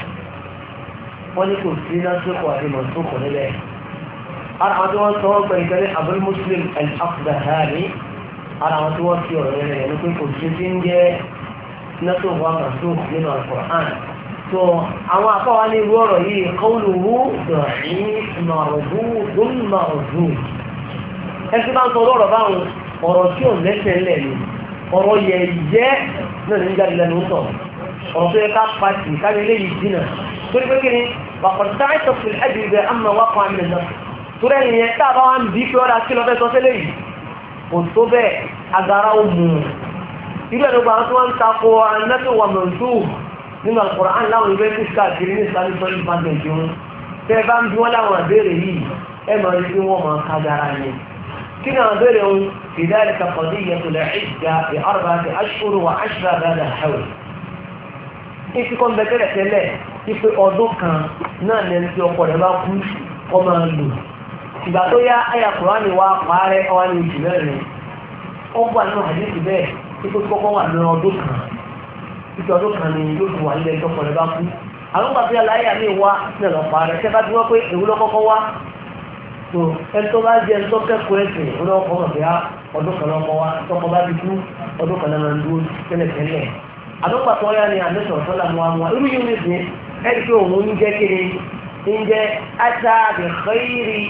wọ́n ní kò sí lásìkò àti mọ̀sókò nílẹ̀ ara àwọn tí wọ́n sọ wọ́n pẹ̀lú ìtẹ́lẹ̀ Abul Muslim al-Asbahani ara àwọn tí wọ́n fi ọ̀rọ̀ rẹ̀ ní pé kò sí ti ń jẹ́ násòkò àmọ̀sókò nínú al-Qur'an so àwọn àfáwà ní irú ọ̀rọ̀ yìí qawluhu da'if mardudun mardud ẹgbẹ́ bá ń sọ ọ̀rọ̀ báwọn ọ̀rọ̀ tí ò lẹ́sẹ̀ ńlẹ̀ ni ọ̀rọ̀ yẹ̀yẹ́ náà ní jáde lẹ́nu ń sọ ọ̀rọ̀ tó yẹ ká pàtì káyọ̀ lé yìí dínà torí pé kí ni bàkọ̀tà ìtọ̀fìl ẹ̀jẹ̀ ibẹ̀ àmà wà kọ́ àmì náà torí ẹ̀yìn yẹn tá a bá wà ń bí pé ọ̀rọ̀ àti lọ́fẹ́ sọ sílẹ̀ yìí kò tó bẹ́ẹ̀ agara ó mú un irú ẹ̀ ló gbà tó wọ́n ń takò anẹ́tò wà mọ̀tò nínú Al-Qur'an láwọn ìwé tí káàkiri ní ìsàlẹ̀ sọ́lé ìfàgbẹ̀jì wọn tẹ́ bá ń bí wọ́n láwọn àbẹ́rẹ̀ yìí ẹ máa rí pé wọ́n máa kájára ni كنا نظرهم في ذلك قضية العدة ب4 أشهر و10 بعد الحول ìfi kan bẹ tẹ́lẹ̀ tẹ́lẹ̀ ìfi ọdún kan náà ní ẹni tí ọkọ rẹ̀ bá kú ọmọ lò ìgbà tó yá àyà Kùránì wa pààrẹ ọwá ní oṣù mẹ́rin ó wà nínú àdéhùn bẹ́ẹ̀ tí kó kọ́kọ́ wà ní ọdún kan ìfi ọdún kan ní yóò fi wà nílẹ̀ tí ọkọ rẹ̀ bá kú àwọn gbàgbé aláyà mi wá ní ọ̀nà pààrẹ tẹ́ bá ti wọ́n pé èwo ló kọ́kọ́ wá tó ẹni tó bá jẹ ẹni tó kẹ́kọ̀ọ́ ẹ̀sìn olóòkọ́ mọ̀ pé ọdún kan lọ́kọ́ wá tọkọ bá ti kú ọdún kan náà ń dúró tẹ́lẹ̀tẹ́lẹ̀ àdókòtò ọ̀yà ni àdókòtò ọ̀sọ́lá mu àwọn irú yìí ní ìsìn ẹ̀rí pé òun ń jẹ́ kiri ń jẹ́ aṣáàbì xeyìrì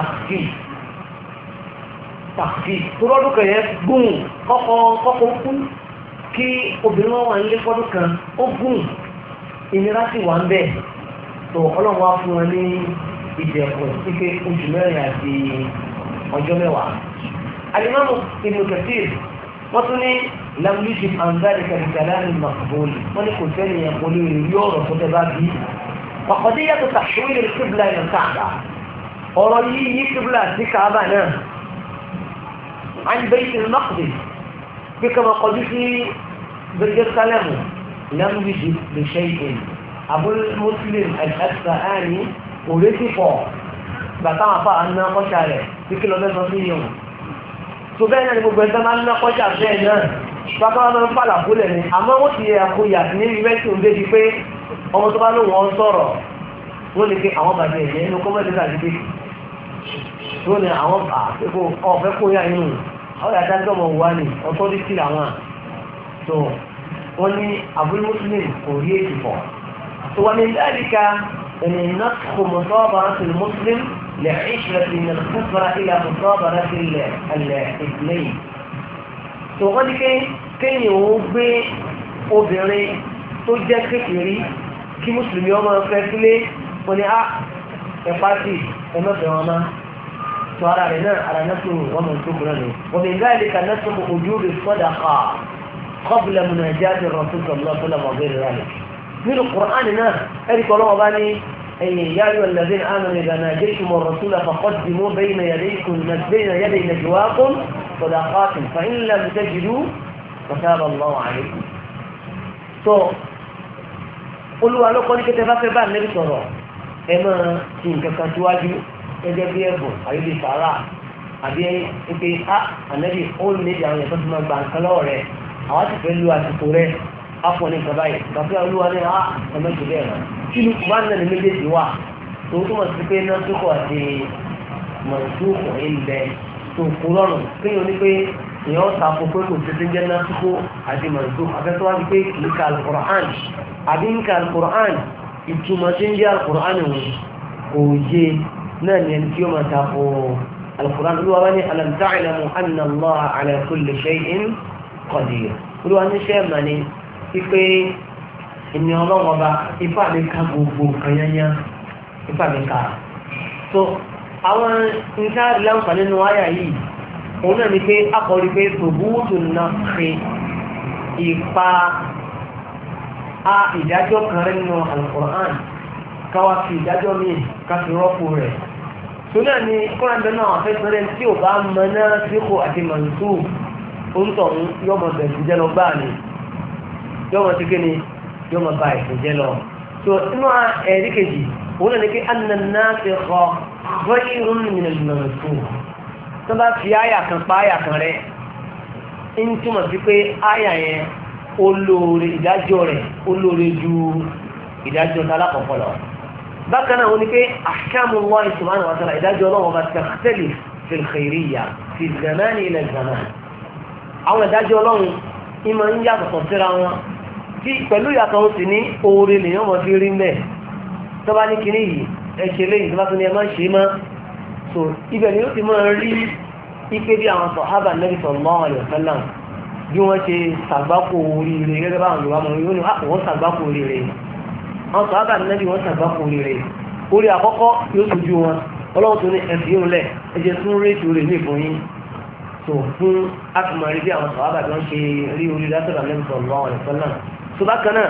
tàkì tórọ́dún kan yẹn gùn kọ́kọ́ kú kí obìnrin wọn wà nílé fọ́dún kan ó gùn ìnira sì wà ń bẹ̀ tó ọlọ́run wá fún wọn ní ìdẹ̀kùn pípé oṣù mẹ́rin àti ọjọ́ mẹ́wàá. Al-Imam Ibn Kathir wọ́n tún ní lamlisi anzari kẹrìkẹrẹ makbul wọ́n ní kò sẹ́ni ẹ̀kọ́ lórí yóò rọ̀ tó tẹ́ bá bí. Pàkọ́dé yàtọ̀ tàṣírí kíbla ẹ̀ káàbà ọ̀rọ̀ yìí yí kíbla sí káàbà náà. عن بيت المقدس بكما قدس بالجسلم لم يجد بشيء أبو المسلم الأسفهاني ورثفه بطاعة أننا قشعره بكل ما نصيهم سبحانه المبادة أننا قشعر شيئا bàbá wọn ń pàlà kúlẹ̀ ni àmọ́ wọ́n ti yẹ àkóyà ní ìrẹ́sì òǹdé di pé ọmọ tó bá ló wọ́n sọ̀rọ̀ wọ́n lè pe àwọn bàjẹ́ ìyẹn inú kọ́mọ́dé náà dídé tó ní àwọn àpékò ọ̀fẹ́ kóyà inú àwọn yàtá tó mọ̀ wá ní ọtọ́dítì làwọn tó wọ́n ní Abul Muslim kò rí èsì pọ̀ tó wọ́n ní dáríka ẹni náà kò mọ̀ sọ́ọ̀bà sí Muslim lè ìṣẹ̀lẹ̀ ní kúfàrà ilẹ̀ àmọ̀sọ́ọ̀bà sí ilẹ̀ ìsìlẹ̀yìn tó wọ́n ní kéèyàn ó gbé obìnrin tó jẹ́ kékeré kí mùsùlùmí ọmọ fẹ́ sílé wọ́n ní ẹ̀pá sí ẹ̀mọ́fẹ́ wọn máa tó ara rẹ̀ náà ara náà tó wọ́n mọ̀ tó kúrò ní wọ́n bí gáàlì kan náà tó ojú rẹ̀ sadaqa qabla munajati rasul sallallahu alaihi wasallam ọ̀gbẹ́rẹ̀ rẹ̀ nínú Qur'an náà ẹ̀rí kọ́ lọ́wọ́ bá ní ẹ̀yìn ya ayyuhal ladhina amanu idha najaytum ar-rasula faqaddimu bayna yaday najwakum sadaqatin fa in lam tajidu fataba Allahu alaykum. tó olúwa ló kọ́ ní kẹ́tẹ́ bá fẹ́ bá nẹ́bí sọ̀rọ̀ ẹ máa ti nǹkan kan síwájú gẹ́gẹ́ bí ẹ̀bùn àyílẹ̀ sàárà àbí ẹgbẹ́ ànẹ́bí ó níbi àwọn ẹ̀tọ́ tó máa gba nǹkan lọ́wọ́ rẹ̀ àwọn ti fẹ́ lu àsìkò rẹ̀ afọ ní nǹkan báyìí gbàgbé olúwa ní ẹ̀mẹ́jì bẹ́ẹ̀ rẹ̀ kí ló máa ń nà ní méjèèjì wà tó túmọ̀ sí pé náà tó kọ̀ àti mọ̀tòkò ilẹ̀ tó kú lọ́rùn kéèyàn ní pé èèyàn ta kó pé kò tètè jẹ́ náà tó kó àti mọ̀tò afẹ́tọ́wá ti pé kì í ka alukur'an àbí ń ka alukur'an ìtumọ̀ tí ń jẹ́ alukur'an òye náà ni ẹni tí ó máa ta kó alukur'an olúwa wá ní alam ta'lamu anna Allaha ala kulli shay'in qadir olúwa ní sẹ́ẹ̀ mà ní pípé ìní ọlọ́wọ́ bá ipá mi ká gbogbo kanyanya ipá mi ká so àwọn nǹkan láǹfà nínú àyà yìí òun náà ni pé akọ̀rí pé tòbúùtù náà fi ipa ìdájọ́ kan rẹ̀ nínú Al-Qur'an káwá fi ìdájọ́ míì ká fi rọ́pò rẹ̀ tó náà ni kọ́ńdé náà afẹ́sẹ̀rẹ́ tí ò bá mọ náà síkò àti mọ̀nsú oúntọ̀hún yọmọ bẹ̀rù jẹ́ lọ gbáà ni yọmọ ti kéde yọmọ bá ẹ̀sìn jẹ́ lọ tó inú ẹ̀rí kejì òun náà ni pé anana ti kọ ghayrun min al-mansukh tó bá fi àyà kan pa àyà kan rẹ̀ ń túmọ̀ sí pé àyà yẹn olóore ìdájọ́ rẹ̀ olóore ju ìdájọ́ tá lákọ̀ọ́kọ́ lọ bákan náà wọ́n ní pé ahkamullahi subhanahu wa ta'ala ìdájọ́ ọlọ́wọ́ bá takhtalif fil khayriyya fi zamani ila zaman àwọn ìdájọ́ ọlọ́run ìmọ̀ ń yàtọ̀ síra wọn tí pẹ̀lú ìyàtọ̀ sì ní oore lèyàn mọ̀ fi rí mẹ́ tó bá ní kíní yìí ẹ̀ṣẹ̀ lẹ́yìn tó bá tún ní ẹ má ṣe mọ́ so ibẹ̀ ni ó ti máa rí ipé bí àwọn sàhábà Nabi sallallahu alaihi wasallam bí wọ́n ṣe sàgbákò oríire gẹ́gẹ́ bá àwọn Yorùbá mọ̀ yóò ní wọ́n sàgbákò oríire àwọn sàhábà Nabi wọ́n sàgbákò oríire orí àkọ́kọ́ yóò tójú wọn ọlọ́run tó ní ẹ̀fì ìrùnlẹ̀ ẹjẹ tún rí ètò rẹ̀ ní ìbọn yín tó fún akùnmọ̀rí bí àwọn sàhábà tó ń ṣe rí orí látọ̀dọ̀ Nabi sallallahu alaihi wasallam tó bá kan náà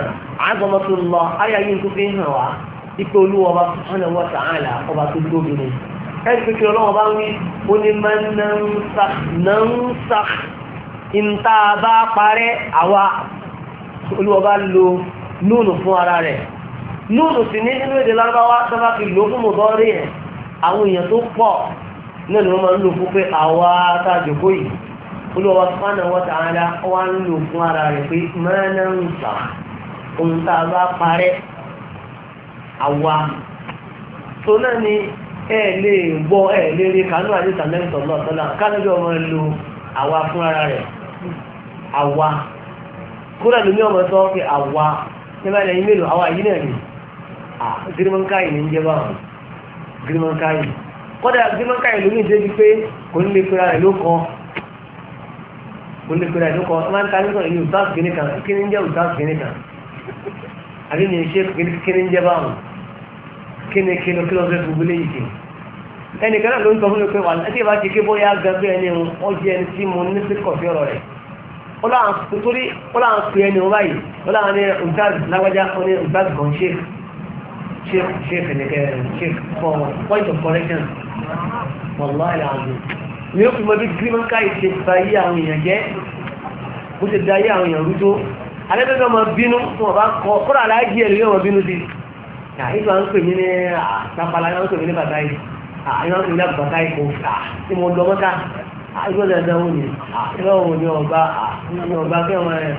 azọmọtòlọ ayáyí tó fi ń hàn wá ipé olúwa ọba subhanahu wa ta'ala ọba tó tóbi ni ẹni pé kí ọlọ́wọ́ bá ń wí ó ní mẹ́nàmsà ìta bá parẹ́ àwa olúwa bá lo núùnù fún ara rẹ̀ núùnù sì ní nínú èdè lárúbáwá tó bá fi lò fún mọ̀tọ́rí ẹ̀ àwọn èèyàn tó pọ̀ náà ni wọ́n máa ń lò fún pé àwa tájòkó yìí olúwa subhanahu wa ta'ala wá ń lò fún ara rẹ̀ pé mẹ́nàmsà ohun tá a bá parẹ́ àwa tó náà ni ẹ lè gbọ́ ẹ lè rí kanú àdìsá mẹ́sàn lọ́tọ́lá kánújọ́ wọn lo àwa fún ara rẹ̀ àwa kúrò lómi ọmọ sọ pé àwa nígbà lẹ́yìn mélòó àwa yìí náà ni gírímọ̀nkáyì ní ń jẹ́ báwọn gírímọ̀nkáyì kọ́dà gírímọ̀nkáyì lómi débi pé kò ní lè pera rẹ̀ ló kọ́ kò ní lè pera rẹ̀ ló kọ́ máa ń ta nígbà yìí òtá kìíní kan kí ni ń jẹ́ òtá kìíní kan àbí ní ṣe kí ni ń jẹ́ báwọn kíni kíni kí ló fẹ́ gbogbo léyìí kí ẹnìkan náà ló ń sọ fún mi pé wà láti ìbá ti ké bóyá gẹ́gẹ́ ẹni wọ́n jẹ́ ẹni tí mo ní sí kọ̀fí ọ̀rọ̀ rẹ̀ ó láwọn pè ẹni wọ́n báyìí ó láwọn ní ọ̀dáàdì lágbájá ó ní ọ̀dáàdì kan ṣe for point of correction wallahi alazim ní ó fi mọ́ bí gírímọ̀ káyì ṣe bá yí àwọn èèyàn jẹ́ bó ṣe da yí àwọn èèyàn rú tó alẹ́gbẹ́gbẹ́ ọmọ bínú fún ọba kọ́ kọ́ra aláàjì ẹ̀ lórí ọmọ bínú sí ìgbà ń pè mí ní àtàpàlà ń pè mí ní bàtà yìí ìgbà ń pè mí ní bàtà yìí kò tí mo lọ mọ́ta ìgbà dandan wò ní ìgbà wò ní ọba kí ọmọ ẹ̀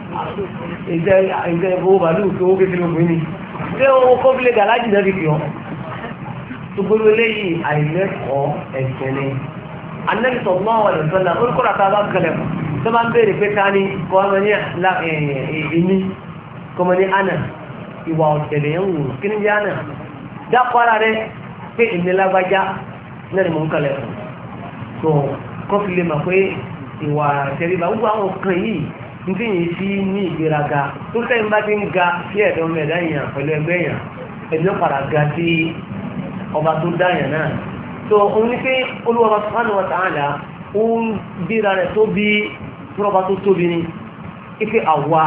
ìjẹ́ owó bàálù kí owó kékeré ògbé ni ṣé owó kọ́bílẹ̀ gàlájì náà fi fi hàn tó gbogbo eléyìí àìlẹ́kọ̀ọ́ ẹ̀sẹ̀ ni Ànábì sallallahu alaihi wasallam orúkọ àtà bá kẹlẹ̀ tó máa ń béèrè pé ká ní kọ́mọ ní ìní kọ́mọ ní àná ìwà ọ̀tẹ̀lẹ̀ yẹn wò kí ní yánà dákọ̀ ara rẹ̀ pé ìnilágbájá náà ni mò ń kalẹ̀ tó kọ́ fi lè mọ̀ pé ìwà tẹ̀lébà gbogbo àwọn kan yìí ní tí yìí sí ní ìgbéraga tó sẹ́yìn bá ti ń ga sí ẹ̀dọ́ mẹ́ẹ̀dá èèyàn pẹ̀lú ẹgbẹ́ èèyàn ẹ̀dọ́ padà ga sí ọba tó dáyàn náà tó òun ní pé Olúwa subhanahu wa ta'ala ó ń gbéra rẹ̀ tó bí ọba tó tóbi ní ife àwa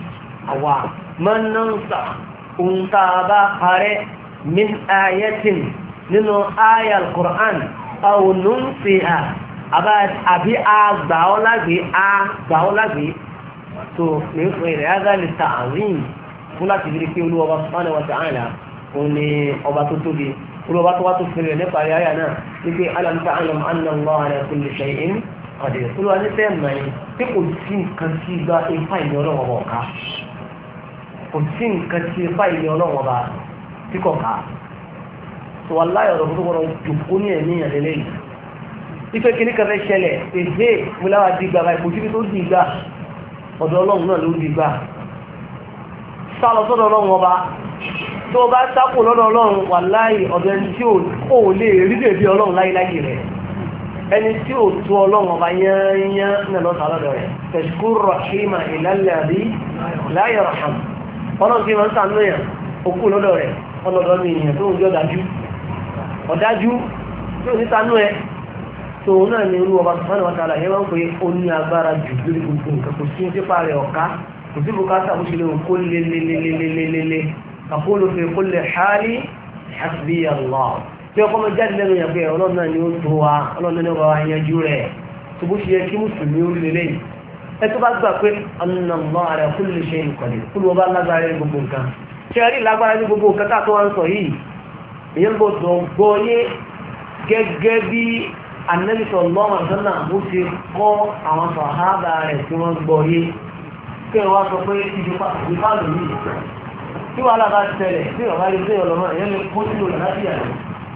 mọ́nàǹsà ohun tá a bá parẹ́ min ayatin nínú aya al-Qur'an àwọn nùnsì àbí àgbà ọlágbé tó ní fún ìrẹ̀ ágálì ta'zim fún láti rí pé Olúwa subhanahu wa ta'ala òun ni ọba tó tóbi Olúwa tó wá tó fẹ́rẹ̀ nípa àyà náà wípé alam ta'lam anna Allaha ala kulli shay'in qadir Olúwa ní fẹ́ mọ̀ tí kò sí nǹkan sí gba ipá ìní ọlọ́wọ́ ọ̀ká kò sí nǹkan tí ipá ìní ọlọ́wọ́ bá tí kò ká tó wà láyọ̀ ọ̀rọ̀ tó gbọ́dọ̀ jòkó ní ẹ̀mí ìyàlélẹ́ yìí ife kìíní kan fẹ́ ṣẹlẹ̀ èdè múláwá dìgbà báyìí kò síbi tó dìgbà ọ̀dọ̀ ọlọ́run náà ló dìgbà sálọ sọ́dọ̀ ọlọ́run ọba tó bá sápò lọ́dọ̀ ọlọ́run wà láyé ọ̀dọ̀ ẹni tí ò lè rí bèbí ọlọ́run láyé rẹ̀ ẹni tí ò tó ọlọ́run ọba yányán náà lọ́sà lọ́dọ̀ rẹ̀ tashkur rahima ilalladhi la yarham ọlọ́run tí wọ́n ń sànú yàn okú lọ́dọ̀ rẹ̀ ọlọ́dọ̀ mi ènìyàn tó ń jọ ọ̀dájú tí ò ní sànú ẹ tó náà ni olú ọba subhanahu wa ta'ala yẹn wọ́n pé ó ní agbára jù lórí gbogbo nǹkan kò sí nípa rẹ̀ ọ̀ká kò sí bùkátà ó ṣe lè kó lélelelelelele àkóló fi kulli hali hasbi Allah tí ọkọ̀ mọ́ jáde lẹ́nu yàn pé ọlọ́run náà ni ó tó wa ọlọ́run náà wà yanjú rẹ̀ tó bó ṣe yẹ kí mùsùlùmí ó lélẹ̀ yìí ẹ tó bá gbà pé anna Allah ala kulli shay'in qadir kúlù ọba lágbára ní gbogbo nǹkan ṣe rí lágbára ní gbogbo nǹkan tó wá ń sọ yìí èyàn gbọ́dọ̀ gbọ́ yé gẹ́gẹ́ bí Ànábì sallallahu alaihi wasallam bó ṣe kọ́ àwọn sàhábà rẹ̀ tí wọ́n gbọ́ yé kí wọ́n sọ pé ìfàlù yìí tí wàhálà bá tẹ̀lẹ̀ tí ọ̀rọ̀ ayé tí ọlọ́mọ èyàn lè kó sínú ìlàáfíà rẹ̀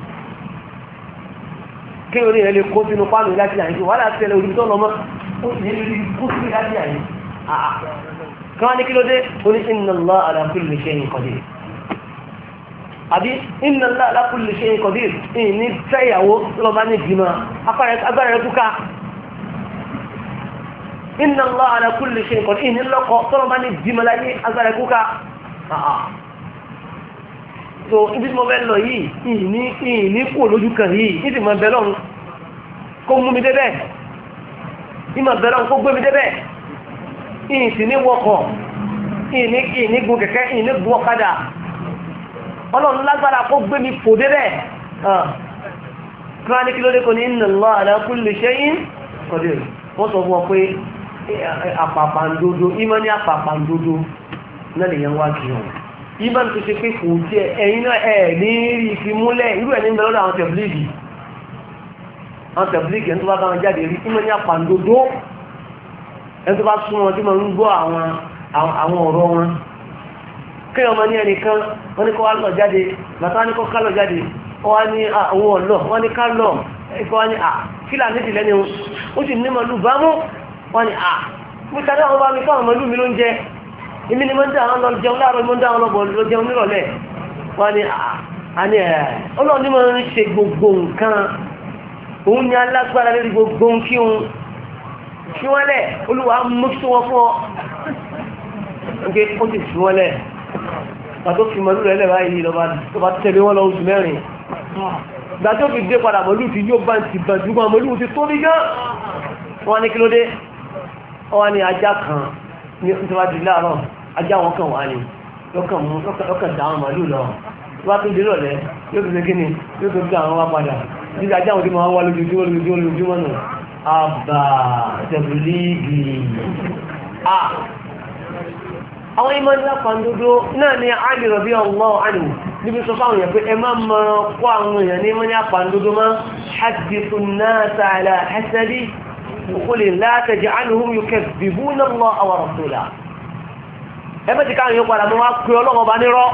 kí orí ẹ̀ lè kó sínú pálù ìlàáfíà rẹ̀ wàhálà tẹ̀lẹ̀ orí tó lọ́mọ ó sì lè rí kó sínú ìlàáfíà rẹ̀ kí wọ́n ní kí ló dé ó ní inna Allah ala kulli shay'in qadir àbí inna Allah ala kulli shay'in qadir ní fẹ́yàwó lọ́ba ní ìgbìmọ̀ agbára rẹ̀ kúká inna Allah ala kulli shay'in qadir ní lọ́kọ̀ tọ́lọ́ba ní ìgbìmọ̀ láyé agbára rẹ̀ kúká so ibi tí mo fẹ́ lọ yìí ìní kú lójú kan yìí ní ti mọ̀ bẹ̀ lọ́run kó mú mi débẹ̀ ìmọ̀ bẹ̀ lọ́run kó gbé mi débẹ̀ ìyìn sì ní wọkọ̀ ìní gun kẹ̀kẹ́ ìní gun ọ̀kadà ọlọ́run lágbára kó gbé mi fò débẹ̀ kíwá ní kí ló dé kò ní inna Allah ala kulli shay'in qadir wọ́n sọ fún ọ pé àpàpàǹdodo ìmọ̀ ní àpàpàǹdodo náà lè yẹn wá kí wọn ìmọ̀ tó ṣe pé kò jẹ́ ẹ̀yin náà ẹ̀ ní rí ìfimúlẹ̀ irú ẹ̀ ní bẹ̀rẹ̀ àwọn tẹ̀blígì ẹni tó bá bá wọn jáde rí ìmọ̀ ní àpàǹdodo ẹni tó bá súnmọ́ tí wọ́n ń gbọ́ àwọn ọ̀rọ̀ wọn kí ọmọ ní ẹnìkan wọ́n ní kọ́ wá lọ jáde bàtà ní kọ́ ká lọ jáde wọ́n ní àwọn ọ̀lọ́ wọ́n ní ká lọ ẹ̀kọ́ wọ́n ní fílà méjì lẹ́ni ó sì ní màlúù bá mú wọ́n ní mú tàbí àwọn bá mi fún àwọn màlúù mi ló ń jẹ èmi ni mo ń dá àwọn lọ jẹun láàárọ̀ mo ń dá àwọn lọ jẹun nírọ̀lẹ́ wọ́n ní ọlọ́run ní mo ń ṣe gbogbo nǹkan òun ní alágbára lórí gbogbo kí wọ́n lẹ̀ olúwa mú sí wọn fún ọ ok ó ti fi wọ́n lẹ̀ pàtó fi mọ̀lú rẹ̀ lẹ̀ báyìí tó bá tẹ̀lé wọn lọ oṣù mẹ́rin gbà tó fi dé padà mọ̀lú ti yóò bá ti bẹ̀ dúgbọ́n mọ̀lú ti tó ní gán wọ́n ní kí ló dé wọ́n ní ajá kan ní ìtọ́wájú láàárọ̀ ajá wọn kàn wá ní lọ́kàn dáwọn mọ̀lú lọ wá tó dé lọ́lẹ̀ yóò fi ṣe kí ni yóò tó dá àwọn wá padà nígbà ajá wọn tí wọ́n wá lójoojúmọ́ nù àbà tẹ̀bùlíìgì àwọn ìmọ̀ ní àpàndódó náà ni Ali radiyallahu anhu níbi sọ fáwọn èèyàn pé ẹ má mọ́ kó àwọn èèyàn ní ìmọ̀ ní àpàndódó má hadithu an-nasa ala hasadi qul la taj'alhum yukaththibuna Allaha wa rasulahu ẹ bẹ́ ti káàrin yóò padà mọ́ wá pé ọlọ́wọ́ bá nírọ́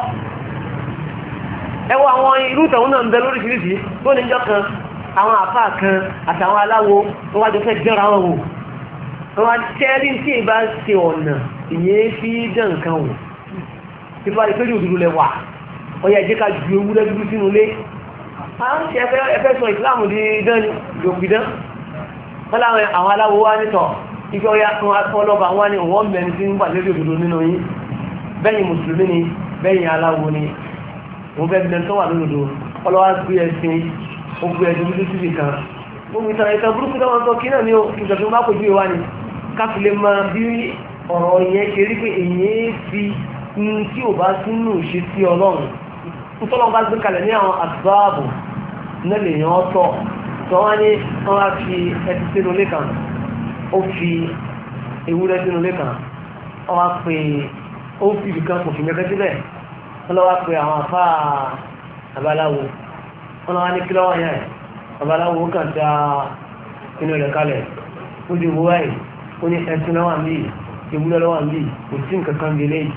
ẹwọ́ àwọn irú tẹ̀wọ́n náà ń bẹ lóríṣiríṣi tó níjọ́ kan àwọn àfáà kan àtàwọn aláwo wọ́n wájọ fẹ́ jẹ́ra wọn wò wọ́n tẹ́rí tí ìbá ṣe ọ̀nà ìyẹn fi dán nǹkan wò tí bá ìpéjú òdúrú lẹ wà ọya ìjẹ́ ká ju ewúrẹ́ dúdú sínú ilé a ń ṣe ẹfẹ́ sọ ìsìláàmù di dán yòkìdán wọ́n láwọn àwọn aláwo wá nítọ̀ ìfẹ́ ọya ọlọ́ba wọn ni wọ́n mẹ́rin tí ń gbà lórí òdúrú nínú yín bẹ́yìn mùsùlùmí ni bẹ́yìn aláwo ni wọ́n fẹ́ bilẹ̀ tó wà lódòdó ọlọ́wà gbé ẹsìn ó gbé ẹsìn dúdú síbi kan wọ́n fi tàn ìtàn burúkú táwọn sọ kí náà ni ìjọ tó bá kojú ìwá ni káfílẹ̀ máa bí ọ̀rọ̀ yẹn ṣe rí pé èyí fi ní tí ò bá sínú ṣe sí ọlọ́run nítorí bá gbé kalẹ̀ ní àwọn àgbáàbò náà lè yàn ọ́ tọ̀ tó wá ní wọ́n á fi ẹtí sínú ilé kan ó fi ewúrẹ́ sínú ilé kan ó wá pé ó fi ibìkan kò fi mẹ́kẹ́ síbẹ̀ wọ́n lọ́wọ́ pé àwọn afá babaláwo wọ́n lọ́wọ́ ní kí lọ́wọ́ yẹn babaláwo kàn dá inú rẹ̀ kalẹ̀ ó di owó báyìí ó ní ẹtí lọ́wọ́ àmì ìwúlọ́ lọ́wọ́ àmì kò sí nǹkan kan gbélé yìí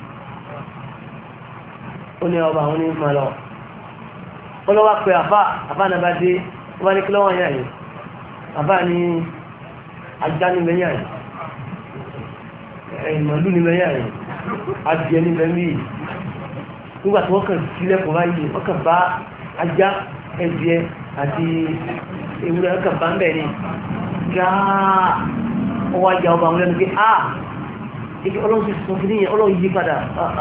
ó ní ọba àwọn onímọ̀ lọ wọ́n lọ́wọ́ pé àfá náà bá dé wọ́n bá ní kí lọ́wọ́ yẹn yìí àfá ní ajá ní mẹ́yà yìí ìmọ̀lú ní mẹ́yà yìí adìẹ ní mẹ́mí yìí nígbà tí wọ́n kàn sílẹ̀kùn báyìí wọ́n kàn bá ajá ẹ̀dìẹ àti ewúrẹ́ kàn bá ń bẹ̀ ni gáà ọwọ́ ajá ọba àwọn ẹnu pé ibi ọlọ́run ti sọ fún níyẹn ọlọ́run yí padà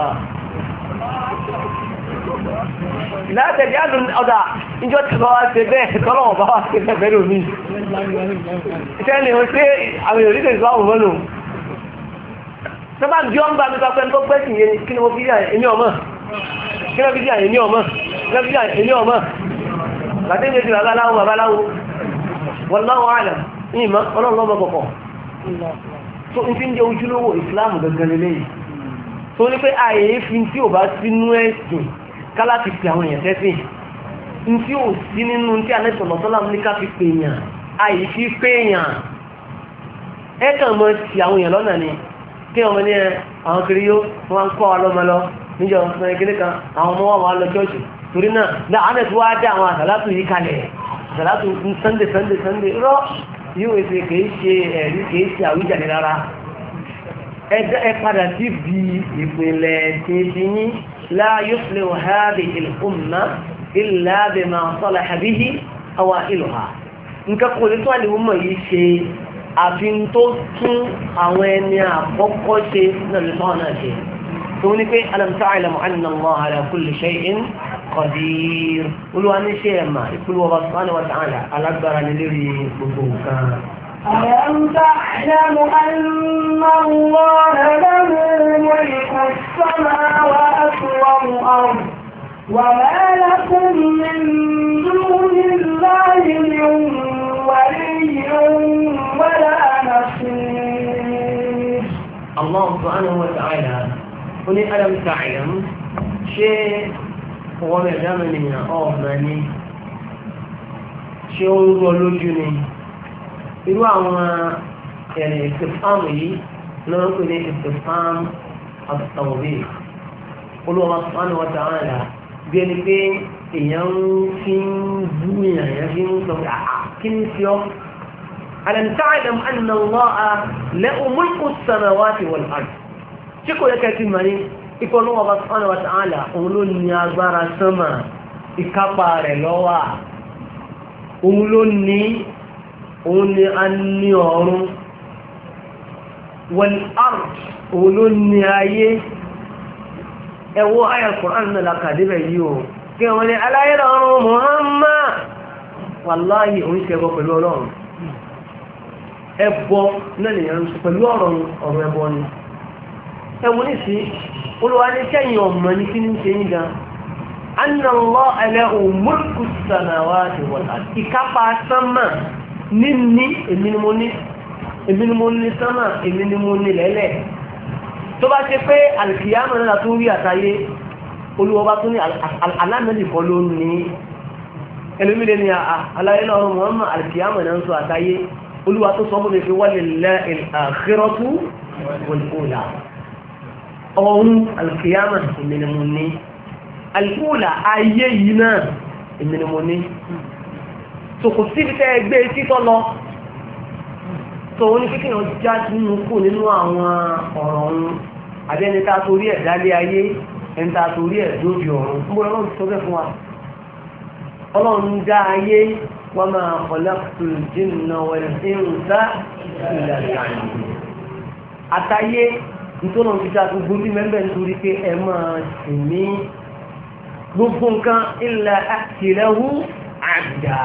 látẹ̀dí àdùn ọ̀dà ìjọ tí bá wá ṣe bẹ́ẹ̀ tọ́lọ́wọ̀ bá wá ṣe bẹ́ẹ̀ lómi ìṣẹ́ ni ó ṣe àwọn èèyàn nílẹ̀ ìṣọ́ àwọn ọmọ sábà bí ọ́n bá mi sọ pé tó pẹ́ sí yẹn kí ni mo fi yà èmi ọmọ kí ni mo fi yà èmi ọmọ kí ni mo fi yà èmi ọmọ láti ní ìjọba babaláwo wallahu a'lam ìmọ̀ ọlọ́run lọ́mọ kọ̀kọ̀ tó ń fi ń jẹ́ ojúlówó ìsìláàmù gangan lélẹ́yìí tó ní pé ààyè fi tí ò bá sínú ẹ̀sìn kálá ti pè àwọn èèyàn tẹ́sìn ní tí ò sí nínú tí anẹ́sọ̀lọ́ tọ́lá ní ká fi pè èèyàn ààyè fi pè èèyàn ẹ kàn mọ́ sí àwọn èèyàn lọ́nà ni kí ọmọ ní àwọn kiri yóò wọ́n kọ́ wa lọ́mọ lọ níjọ ìkíní kan àwọn ọmọ wa lọ chọ́ọ̀chì torí náà àánẹ̀ tó wá dá àwọn àsàlátù yìí kalẹ̀ àsàlátù sunday rọ́ yóò ṣe kìí ṣe ẹ̀rí kìí ṣe àwíjàde rárá ẹ padà sí bí ìpìlẹ̀ tètè ní la yuflihu hadhihi al-umma illa bima salaha bihi awailuha nǹkan kò lè tó àlèwọ́mọ̀ yìí ṣe àfihàn tó tún àwọn ẹni àkọ́kọ́ ṣe náà lè tọ́ náà ṣe tó ní pé alam ta'lamu anna Allaha ala kulli shay'in qadir olúwa ní ṣe ẹ̀mà ìpínlẹ̀ ọba subhanahu wa ta'ala alágbára ní lérí gbogbo nǹkan. ألم تعلم أن الله له ملك السماوات والأرض وما لكم من دون الله من Allah subhanahu wa ta'ala ó ní alam ta'lam ṣé ọwọ́ rẹ̀ dámẹ́ nìyàn ọ̀ọ̀mọ ni ṣé ó ń rọ lójú ni irú àwọn ìsìfáàmù yìí lọ́wọ́ pé ní ìsìfáàmù àtàwọ̀bí olùwà subhanahu wa ta'ala bí ẹni pé èèyàn fi ń bú èèyàn fi ń sọ pé kí ni fi ọ́ alam ta'lam anna Allaha lahu mulku as-samawati wal ard tí kò yẹ kẹ́ ti mọ̀ ní ipò olùwà subhanahu wa ta'ala òun ló ní agbára sánmà ìkápá rẹ̀ lọ́wọ́ òun ló ní òun ni a ní ọ̀run wal ard òun ló ní ayé ẹwọ́ ayà Al-Qur'an náà lákàdébẹ̀ yìí o kí wọ́n ní aláyẹ̀rọ ọ̀run Muhammad wàláhì òun ṣẹbọ pẹ̀lú ọlọ́run ẹbọ náà nìyàn pẹ̀lú ọ̀rọ̀ ẹbọ ni ẹwọ́n ní sí olùwà ní kẹ́yìn ọmọ ní kí ní ṣe yín gan anna Allaha lahu mulku as-samawati wal ard ìkápá sánmà ní èmi ni mo ní sánmà èmi ni mo ní lẹ́lẹ̀ tó bá ṣe pé alìkìyàmọ̀ náà tó rí àtàyé olúwọba tó ní alánàlì kọ́ ló ní ẹlòmílẹ̀ ní aláyé náà Muhammad alìkìyàmọ̀ náà ń sọ àtàyé olúwa tó sọ fún mi fi walillahi al-akhiratu wal-ula ọ̀run alìkìyàmọ̀ èmi ni mo ní al-ula ayé yìí náà èmi ni mo ní so kò síbi tẹ́ ẹgbẹ́ títọ́ lọ so ó ní pé kíyàn já nínú kù nínú àwọn ọ̀rọ̀ ọ̀run àbí ẹni tá a torí ẹ̀ dálé ayé ẹni tá a torí ẹ̀ lóbi ọ̀run fún bọ́lá ọlọ́run tó fẹ́ fún wa ọlọ́run dá ayé wa ma khalaqtul jinna wal insa illa liya'budun àtàyé nítorí wọn ti dá gbogbo bí mẹ́mbẹ́ nítorí pé ẹ máa sì ní gbogbo nǹkan illa a'tilahu 'abda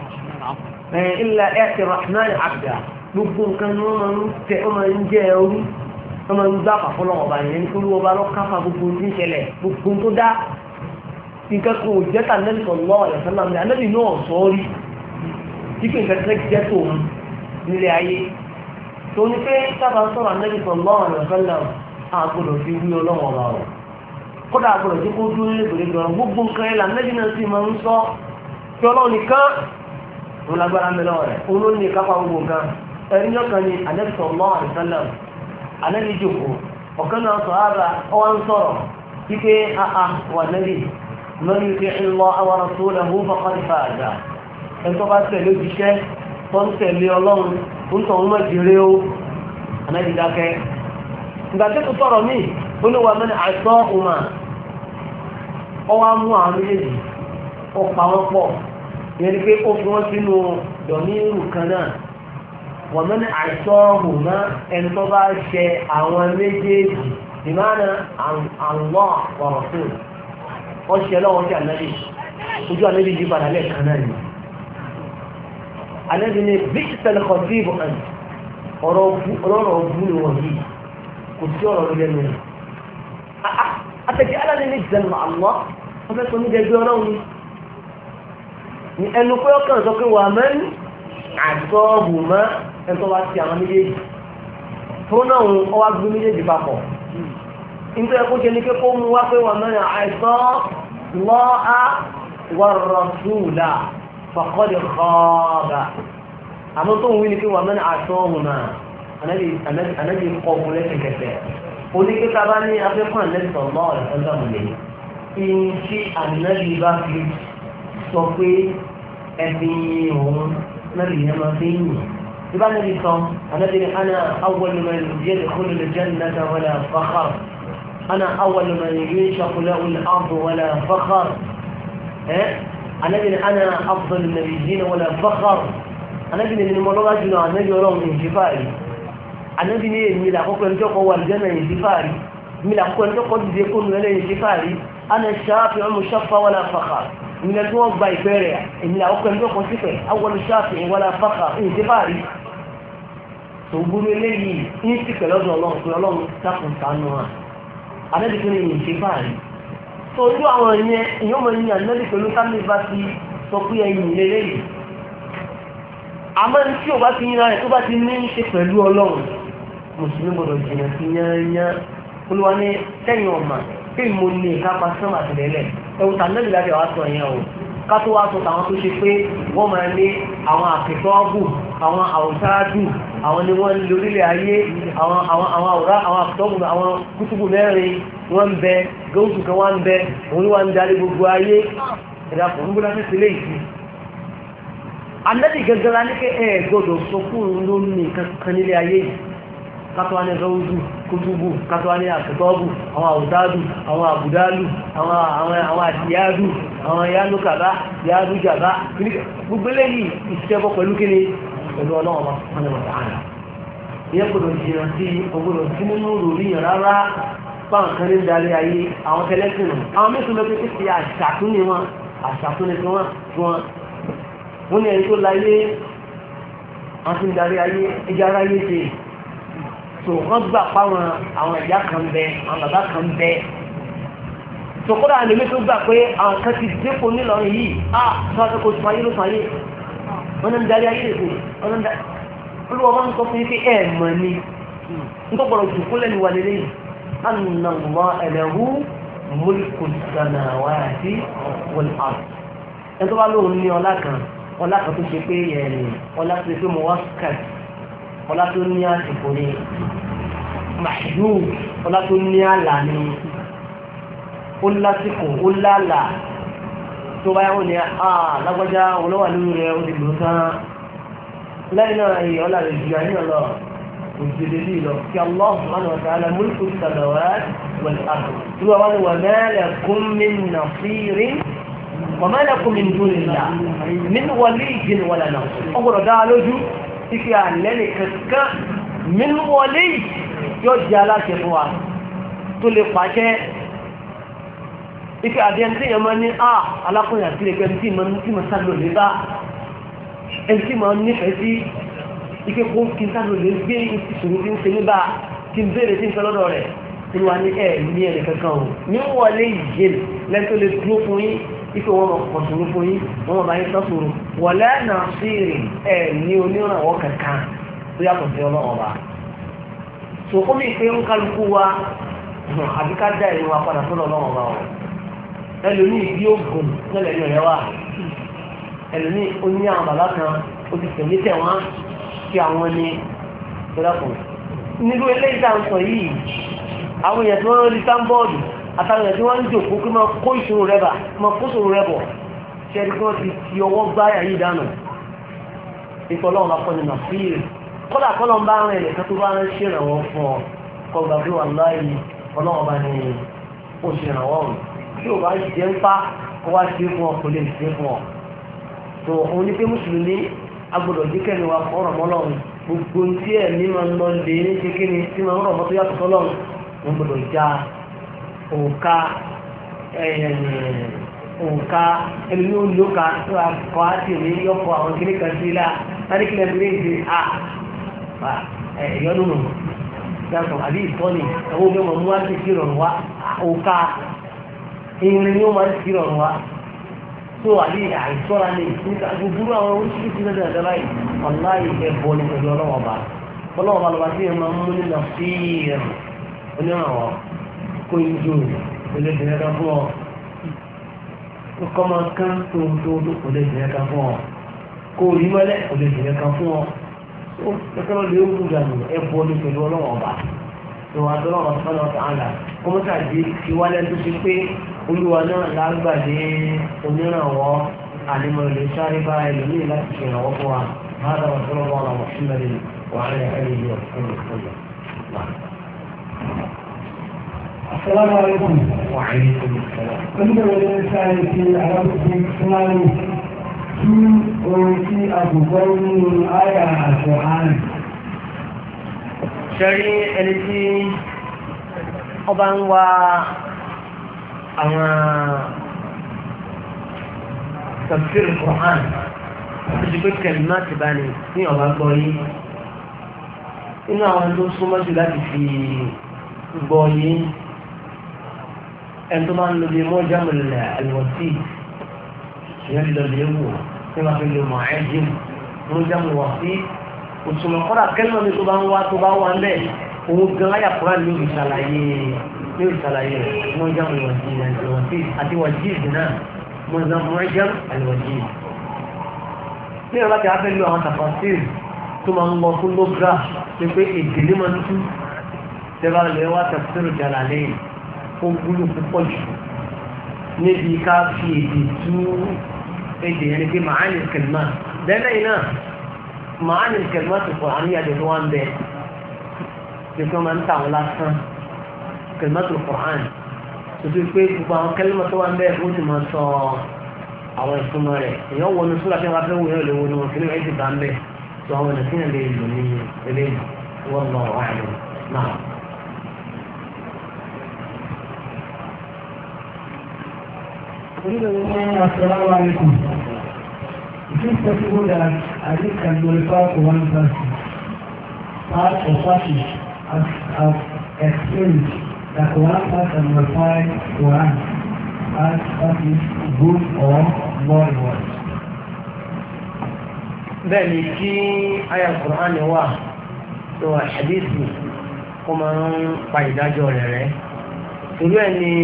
illa a'ti rahman 'abda gbogbo nǹkan ni wọ́n máa ń tẹ wọ́n máa ń jẹ́ ẹrú wọ́n máa ń gbá àpapọ̀lọ́ ọba yẹn ní kúrú ọba lọ́káfà gbogbo ní ìṣẹ̀lẹ̀ gbogbo tó dá nǹkan kan ò jẹ́ tà nẹ́bí sallallahu alaihi wasallam ní anẹ́bí náà sọ rí tí kí nǹkan tẹ́ jẹ́ tòun nílé ayé tó ní pé sábà sọ̀rọ̀ anẹ́bí sallallahu alaihi wasallam àgbọ̀dọ̀ fi wí ọlọ́wọ́ ọba rọ̀ kódà àgbọ̀dọ̀ tí kò dúró nílé gbèrègbè gbogbo nǹkan ẹ̀ lànẹ́bí náà sì máa ń sọ kí ọlọ́run nìkan òun lágbára mẹ́lọ́ rẹ̀ òun ló ní kápá gbogbo nǹkan ẹ̀rí ọ̀kan ni Ànábì sallallahu alaihi wasallam Ànábì jòkó ọ̀kan náà sọ ara ọwá ń sọ̀rọ̀ wípé àà wà Ànábì man yuti'i Allaha wa rasulahu faqad faza ẹni tó bá tẹ̀lé òjíṣẹ́ tó ń tẹ̀lé ọlọ́run ń tọ̀ ń mọ̀jìrì ó Ànábì dákẹ́ ìgbà tó sọ̀rọ̀ mí ó ní wà man asahuma ọwá mú àwọn méjèèjì ó pa wọ́n pọ̀ ìyẹn ni pé ó fi wọ́n sínú dọ̀míìrù kan náà wọ́n mẹ́ni àìsọ́ọ̀hùn náà ẹni tó bá ṣe àwọn méjèèjì ìmáàna Allah wa Rasul wọ́n ṣe lọ́wọ́ sí ànábì ojú ànábì yí padà lẹ́ẹ̀kan náà ni ànábì ní bi'sal khatib ọ̀rọ̀ ọ̀bú ni wọ́n yìí kò sí ọ̀rọ̀ lórí ẹnu rẹ̀ àtẹ̀jẹ́ aláàlẹ́ ní ìjẹun àlọ́ wọ́n fẹ́ sọ ní ẹgbẹ́ ọlọ́run ni ẹnu pé ọkàn sọ pé wà mẹ́rin àìsọ́ọ̀hùn mọ́ ẹ̀tọ́ wá sí àwọn méjèèjì tó náà ọwá gbé méjèèjì papọ̀ nítorí ẹkùn ṣe ní pé kó mú wá pé wọ́n mẹ́rin àìsọ́ lọ́á wàrọ̀súùlà fàkọ́dẹ̀ kọ́ọ̀gà àmọ́ tó ń wí ní pé wọ́n mẹ́rin àìsọ́ọ̀hùn náà anábì kọ́ fún lẹ́sẹ̀kẹsẹ̀ ó ní pé tábà ní afẹ́fún àlẹ́sọ̀ lọ́ọ̀ ẹ̀fọ́dàmùlẹ̀ ìǹtí ànábì bá fi sọ pé ẹbí òun نبي ما فيه يبقى النبي صلى الذي أنا أول من يدخل الجنة ولا فخر أنا أول من ينشق له الأرض ولا فخر الذي أنا أفضل النبيين ولا فخر الذي من المرات جنا النبي ولهم انشفائي الذي من الأخوة ينشق هو الجنة انشفائي من الأخوة ينشق قد يكون ولا انشفائي أنا الشافع مشفى ولا فخر من الجواب بايبيريا إن لا أقول لكم صفة أول الشافع ولا فخر انتفاري تقول لي إنتك لازم الله يقول الله تكون عنها أنا بكون انتفاري تقول أولا يوم أن النبي كله كان يباتي سوكي للي àmọ́ tí ó bá ti yíra rẹ̀ tó bá ti ní ṣe pẹ̀lú ọlọ́run mùsùlùmí gbọdọ̀ jìnà sí yányá olúwa ní sẹ́yìn ọ̀mà pé mo ní ìkápá sánmà tìlẹ́lẹ̀ ẹ̀wù tàbí láti wá sọ yẹn o ká tó wá sọ tàwọn tó ṣe pé wọ́n máa ní àwọn àkẹ́tọ́ọ̀bù àwọn àwòtáàdù àwọn ni wọ́n lè orílẹ̀ ayé àwọn àwòrán àwọn àkẹ́tọ́ọ̀bù àwọn kútùbù mẹ́rin wọ́n ń bẹ gọ́ọ̀sù kan wá ń bẹ òun wá ń darí gbogbo ayé ẹ̀dá kò ń gbọ́dá sí sílé ìsìn anẹ́bì gẹ́gẹ́rẹ́ ní pé ẹ gbọ́dọ̀ sọ fún un ló ní kankan nílé ayé yìí kátọ́wá ní rọ́ọ̀dù kútùbù kátọ́wá ní àkẹ́tọ́ọ̀bù àwọn àwòtáàdù àwọn àbùdálù àwọn àdìyádù àwọn yánú kàbá yánú jàbá gbogbo eléyìí ìṣẹ́bọ̀ pẹ̀lú kíni pẹ̀lú ọlọ́run wọn wọn tààrà ìyẹn gbọ́dọ̀ jìnnà sí ọgbọ́dọ̀ sí nínú ròrí yàn rárá fáwọn kan ní darí ayé àwọn tẹlẹsìn nù àwọn mẹ́sàn-án lọ́pẹ́ pé ti àṣàtúnni wọn àṣàtúnni tí wọ́n ní ẹni tó láyé wọ́n ti ń darí ayé ẹja aráyé ṣe tó wọ́n gbà páwọn àwọn ìyá kan bẹ àwọn bàbá kan bẹ tòkúrò àlèmí tó gbà pé àwọn kan ti dépò nílọrin yìí sọ́wọ́n kò sọ ayé ló sọ ayé wọ́n ń darí ayé èkó olúwa máa ń sọ fún yín pé ẹ̀ mọ̀ ni nítorí gbọ́dọ̀ jùkú lẹ́nu wà lélẹ́yìn anna Allah lahu mulku samawati wal ard ẹ̀ tó bá lóun ní ọlá kan tó ṣe pé ẹ̀rìn ọlá tó ṣe pé mo wá kàt ọlá tó ní àsìkò ni màṣúù ọlá tó ní àlà ni ó lásìkò ó lálà tó bá yàwó ni lágbájá olówà lórí rẹ̀ ó ti lò tán lẹ́yìn náà èyí ọlá rẹ̀ jù àní ọlọ òjèlè bí lọ kí Allah subhanahu wa ta'ala mulku samawati wal ard tí wọ́n wá ní wa ma lakum min nasirin wa ma lakum min dunillah min waliyyin wala nasir ọgbọ̀dọ̀ dáa lójú ife àlẹ́lẹ̀ kankan min waliyyin yóò jẹ́ aláṣẹ fún wa tó lè pàṣẹ ike àdíyàn tí yẹn máa ní alákùnrin àti ẹgbẹ́ tí mo sáré lè bá ẹni tí mo nífẹ̀ẹ́ sí ike kó kí n sáré lè gbé ìṣòro tí ń ṣe níbà tí ń béèrè tí ń fẹ́ lọ́dọ̀ rẹ̀ tí wọ́n ní ẹ̀ ní ẹ̀rẹ̀ kankan o ní wọlé ìyé lẹ́yìn tó lè dúró fún yín ike wọ́n mọ̀ pọ̀ sòrò fún yín wọ́n mọ̀ bá yín sọ́sòrò wọlé náà sí ìrìn ẹ̀ ní onírànwọ́ kankan tó yàtọ̀ sí ọlọ́wọ́ wa sòkómi pé ń kálukú wa àbíká dá ìlú wa padà tó lọ́wọ́ wa o ẹlòmí bí ó gùn tẹ́lẹ̀ ní ọ̀rẹ́ wà ẹlòmí ó ní àwọn bàbá kan ó ti tẹ̀lé tẹ̀ wọ́n kí àwọn ní ìrọ́pọ̀ nílùú eléyìí tá à ń sọ yìí àwọn èèyàn tí wọ́n rí sáńbọ́ọ̀dù àtàwọn èèyàn tí wọ́n ń jòkó kí máa kó ìṣòro rẹ̀ bà máa kó ìṣòro rẹ̀ bọ̀ ṣe ẹni tí wọ́n ti fi ọwọ́ gbáyà yìí dànù ipò ọlọ́run bá kọ́ni nà fíìrì kọ́dà kọ́lọ́ ń bá rìn ẹ̀lẹ́ kan tó bá ń ṣèrànwọ́ fún ọ kọ́ gbàgbé wà láàyè ọlọ́run bá ní ó ṣèrànwọ́ rẹ̀ tí o bá jẹ́ ń pa kó wá sí fún ọ kò lè sí fún ọ. tó òun ní pé mùsùlùmí agbọ́dọ̀ díkẹ́ ni wà fún ọ̀rọ̀ mọ́lọ́run gbogbo tí ẹ̀ ní máa ń lọ lè ní kékeré tí máa ń rọ̀ mọ́tò yàtọ̀ sọ́lọ́run wọn gbọ́dọ̀ já òǹkà ẹni ní olóka tó a kọ́ á sì ní yọ̀pọ̀ àwọn kiri kan sí la láti kílẹ̀ bí léèdè ẹ̀yọ́nù nù yàtọ̀ àbí ìtọ́ni ẹ̀wọ́n bí wọ́n mú wá sí ìrọ̀rùn wa òǹkà ìrìn ni ó máa ń fi rọrùn wá tó àbí àìsọ́ra ní ìsìnká gbogbo àwọn oríṣiríṣi náà dáadáa báyìí ọ̀láyé ẹ̀bọ ní pẹ̀lú ọlọ́wọ́ bá ọlọ́wọ́ bá lọ́ba tí ẹ máa ń mú nínú fíìr onírànwọ́ kó ń jò lè bẹ̀rẹ̀ kan fún ọ kọ́ máa kán tó kò lè bẹ̀rẹ̀ kan fún ọ kó rí mọ́lẹ̀ kò lè bẹ̀rẹ̀ kan fún ọ tó kẹ́kẹ́ lọ́ọ́ lè ó kú dànù ẹ̀bọ ní pẹ̀lú ọlọ́wọ́ bá tó wà tó lọ́wọ́ sọ́nà ọ̀tá àlà kọ́mọ́tàdé ti wálé tó ti pé olúwa náà lágbàdé onírànwọ́ àlèmọ̀ ilé sáré bá ẹlòmíì láti ṣe ìrànwọ́ fún wa هذا وصلى الله على محمد وعلى اله وصحبه وسلم. السلام عليكم. وعليكم السلام. كنت الإنسان في عرب الإسلام في أوتي أبو بكر آية القرآن. ṣẹ́rí ẹni tí ọba ń wá àwọn tafsir Qur'an tó ti pé kẹlìmá ti bá ní ọba gbọ́ yìí inú àwọn tó súnmọ́ jù láti fi gbọ́ yìí ẹni tó máa ń lo bí mọ́jámù al-wasi ìyẹn lọ lè wò tí wọ́n fi lo mọ̀ẹ́jìm mọ́jámù al-wasi òṣùwọ̀n kọ́dà kẹ́lọ́ mi tó bá wà ń bẹ̀ òun gan ayà kúrò ní ìṣàlàyé rẹ̀ wọ́n jẹ́ ìwọ̀ntí àti wọ̀jí ìdìnnà mọ̀jẹ́ àlùwọ̀jí. ní ọ̀rọ̀ láti afẹ́ lo àwọn tafasir tó máa ń lọ fún lóga pé pé èdè máa ń tú tẹ́lá lè wá tafsir Jalalayn ó wúlò púpọ̀ jù níbi ká fi èdè tú èdè yẹn ni pé ma'ani al-kalimat lẹ́lẹ́yìn náà ma'ani al-kalimat al-Qur'aniyya àti tó wá ń bẹ pé kí wọ́n máa ń tà wọ́n lásán kalimat al-Qur'an tó tó pé gbogbo àwọn kalimat tó wá ń bẹ ó sì máa sọ àwọn ìtumọ̀ rẹ̀ èèyàn wọnú sóra tí wọ́n fẹ́ wò yẹn lè wọnú wọn kí ni wọ́n ti bá ń bẹ tó àwọn ọ̀nà tí yẹn lè lò ní eléyìí wọ́n lọ wáyé náà. Assalamu alaikum. Is it possible that hadith can glorify for one person? Part or passage as explained that one person will find Quran as passage good or more words. Bẹ́ẹ̀ni kí àyá Qur'an wà tó àṣàdìsì kó máa ń pa ìdájọ́ rẹ̀ rẹ̀. Torí ẹ̀ ni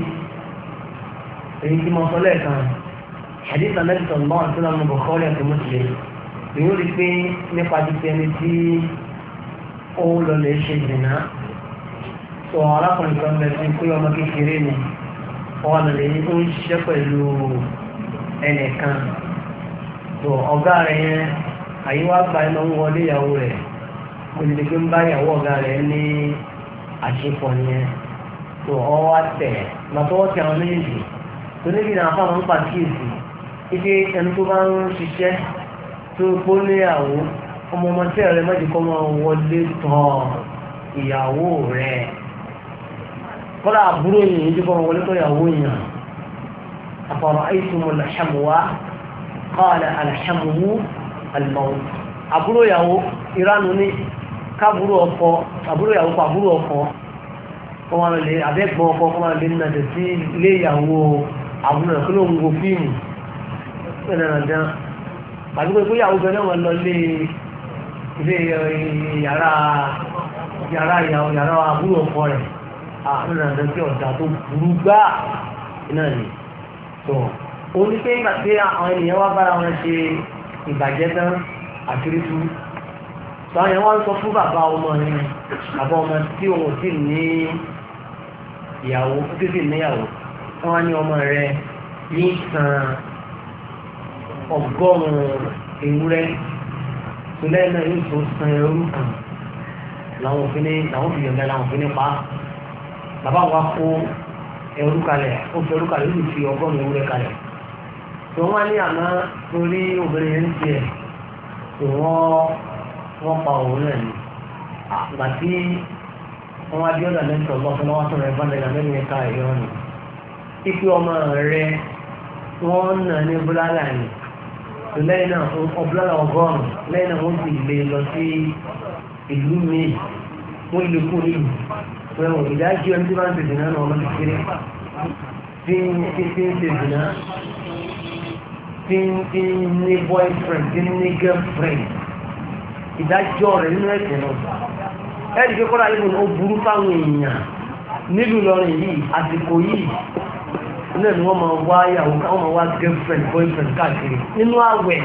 èyí tí mo sọ lẹ́ẹ̀kan hadith Ànábì sallallahu alaihi wasallam Bukhari àti Muslim èyí ó rí pé nípa títí ẹni tí ó lọ lè ṣe ìdènà tó arákùnrin kan bẹ sí pé ọmọ kékeré ni ọwọ́ lọ lè ó ń ṣiṣẹ́ pẹ̀lú ẹnìkan tó ọ̀gá rẹ̀ yẹn àyíwá gba iná ń wọlé ìyàwó rẹ̀ mo ti di pé ń bá ìyàwó ọ̀gá rẹ̀ ní àṣepọ̀ yẹn tó ọwọ́ tẹ̀ lọ́tọ́wọ́ tẹ àwọn méjèèjì níbi náà fáwọn ń pàkíyèsí ike ẹni tó bá ń ṣiṣẹ́ tó pó léyàwó ọmọ tí ẹ̀rẹ́ mẹ́jì kọ́ máa wọlé tọ̀ ìyàwó rẹ̀ kọ́lá àbúrò yìí jí kọ́ wọlé tọ̀ ìyàwó yìí afara'aytumul hamwa qala al-hamwu al-mawt àbúrò ìyàwó ìránu ní kábúrò ọkọ àbúrò ìyàwó pa àbúrò ọkọ kọ́ máa lè abẹ́gbọ́n ọkọ kọ́ máa lè nà tẹ̀ sí ilé ìyàwó àbúrò rẹ̀ kí ló ń wo fíìmù ẹ̀nàdàn àdúgbò ìgbéyàwó bẹ̀rẹ̀ wọn lọ ilé yàrá àbúrò ọkọ rẹ̀ ẹ̀nàdàn tí ọ̀dà tó burú gbá iná ni tó ó ní pé nígbà tí àwọn ènìyàn wá bára wọn ṣe ìbàjẹ́ tán àtúrítú tó àwọn èèyàn wá ń sọ fún bàbá ọmọ yẹn bàbá ọmọ tí òun sì ní ìyàwó tí sì níyàwó wọ́n ní ọmọ rẹ̀ ní san 100 ewúrẹ́ tó lẹ́yìn náà yóò tó san ẹrú kan làwọn òfin yọ̀ǹda làwọn òfin pa bàbá wa kó ẹrú kalẹ̀ ó fi ẹrú kalẹ̀ ó sì fi 100 ewúrẹ́ kalẹ̀ tó wọ́n ní àná torí obìnrin yẹn ń tiẹ̀ tó wọ́n pa òun náà ní àgbà tí wọ́n wá bí ọ̀dà lẹ́yìn tó lọ́sọ̀ lọ́wọ́ sọ̀rọ̀ ẹ̀fọn lẹ́yìn lẹ́yìn ẹ̀ka ẹ̀yọ́ ni ipe ọmọ rẹ̀ wọ́n nà ní búlálà ní lẹ́yìn náà ọ̀búlálà 100 lẹ́yìn náà wọ́n sì lè lọ sí ìlú míì wọ́n lè kú nílùú wọ́n ìdájí ẹni tí wọ́n ń tètè náà ọmọ kékeré tí ń tètè náà tí ń ní boyfriend tí ń ní girlfriend ìdájọ́ rẹ̀ nínú ẹ̀sìn náà ẹ̀ẹ́dì pé kọ́lá yìí ó burú fáwọn èèyàn nílùú lọ́rin yìí àsìkò yìí náà ni wọ́n máa wá yàwó káwọn máa wá girlfriend boyfriend káàkiri nínú àwẹ̀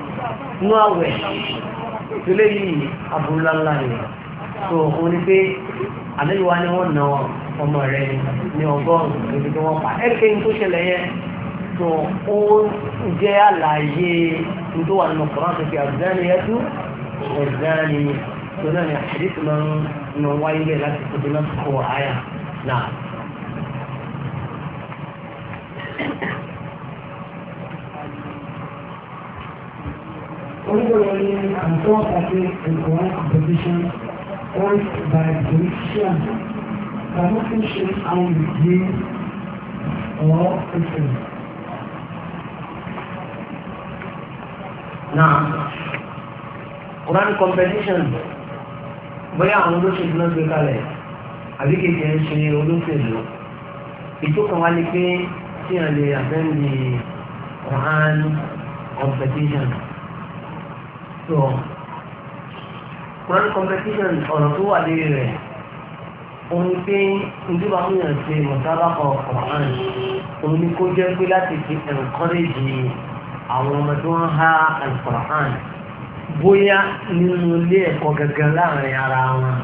ìpínlẹ̀ yìí àbúrúlá ńlá ni so òun ni pé àlẹ́yìnwá ni wọ́n na ọmọ rẹ̀ ní 100 ibi tí wọ́n pa ẹ̀rẹ́kẹ́ tó ṣẹlẹ̀ yẹn so ó jẹ́ àlàyé tó wà nínú Kùránì tó fi àbúzáni yẹtú ọ̀záni tó náà ni àdìsí máa ń wáyé bẹ́ẹ̀ láti kó náà kó àyà náà. Only and so in Quran competition owned by politicians promoting shame and regime or Christian. Now, Quran competition bóyá àwọn olóṣèlú náà gbé kalẹ̀ àbí kéèké ń ṣe olóṣèlú ìtókàn wá ní pé tí a lè àtẹ́ndì Quran competition so Quran competition ọ̀rọ̀ tó wà lérí rẹ̀ òun ni pé ojú bá múyàn ṣe mọ̀sábàkọ̀ Quran òun ni kó jẹ́ pé láti fi encourage àwọn ọmọ tí wọ́n há Al-Quran bóyá nínú ilé ẹ̀kọ́ gẹ́gẹ́ láàrin ara wọn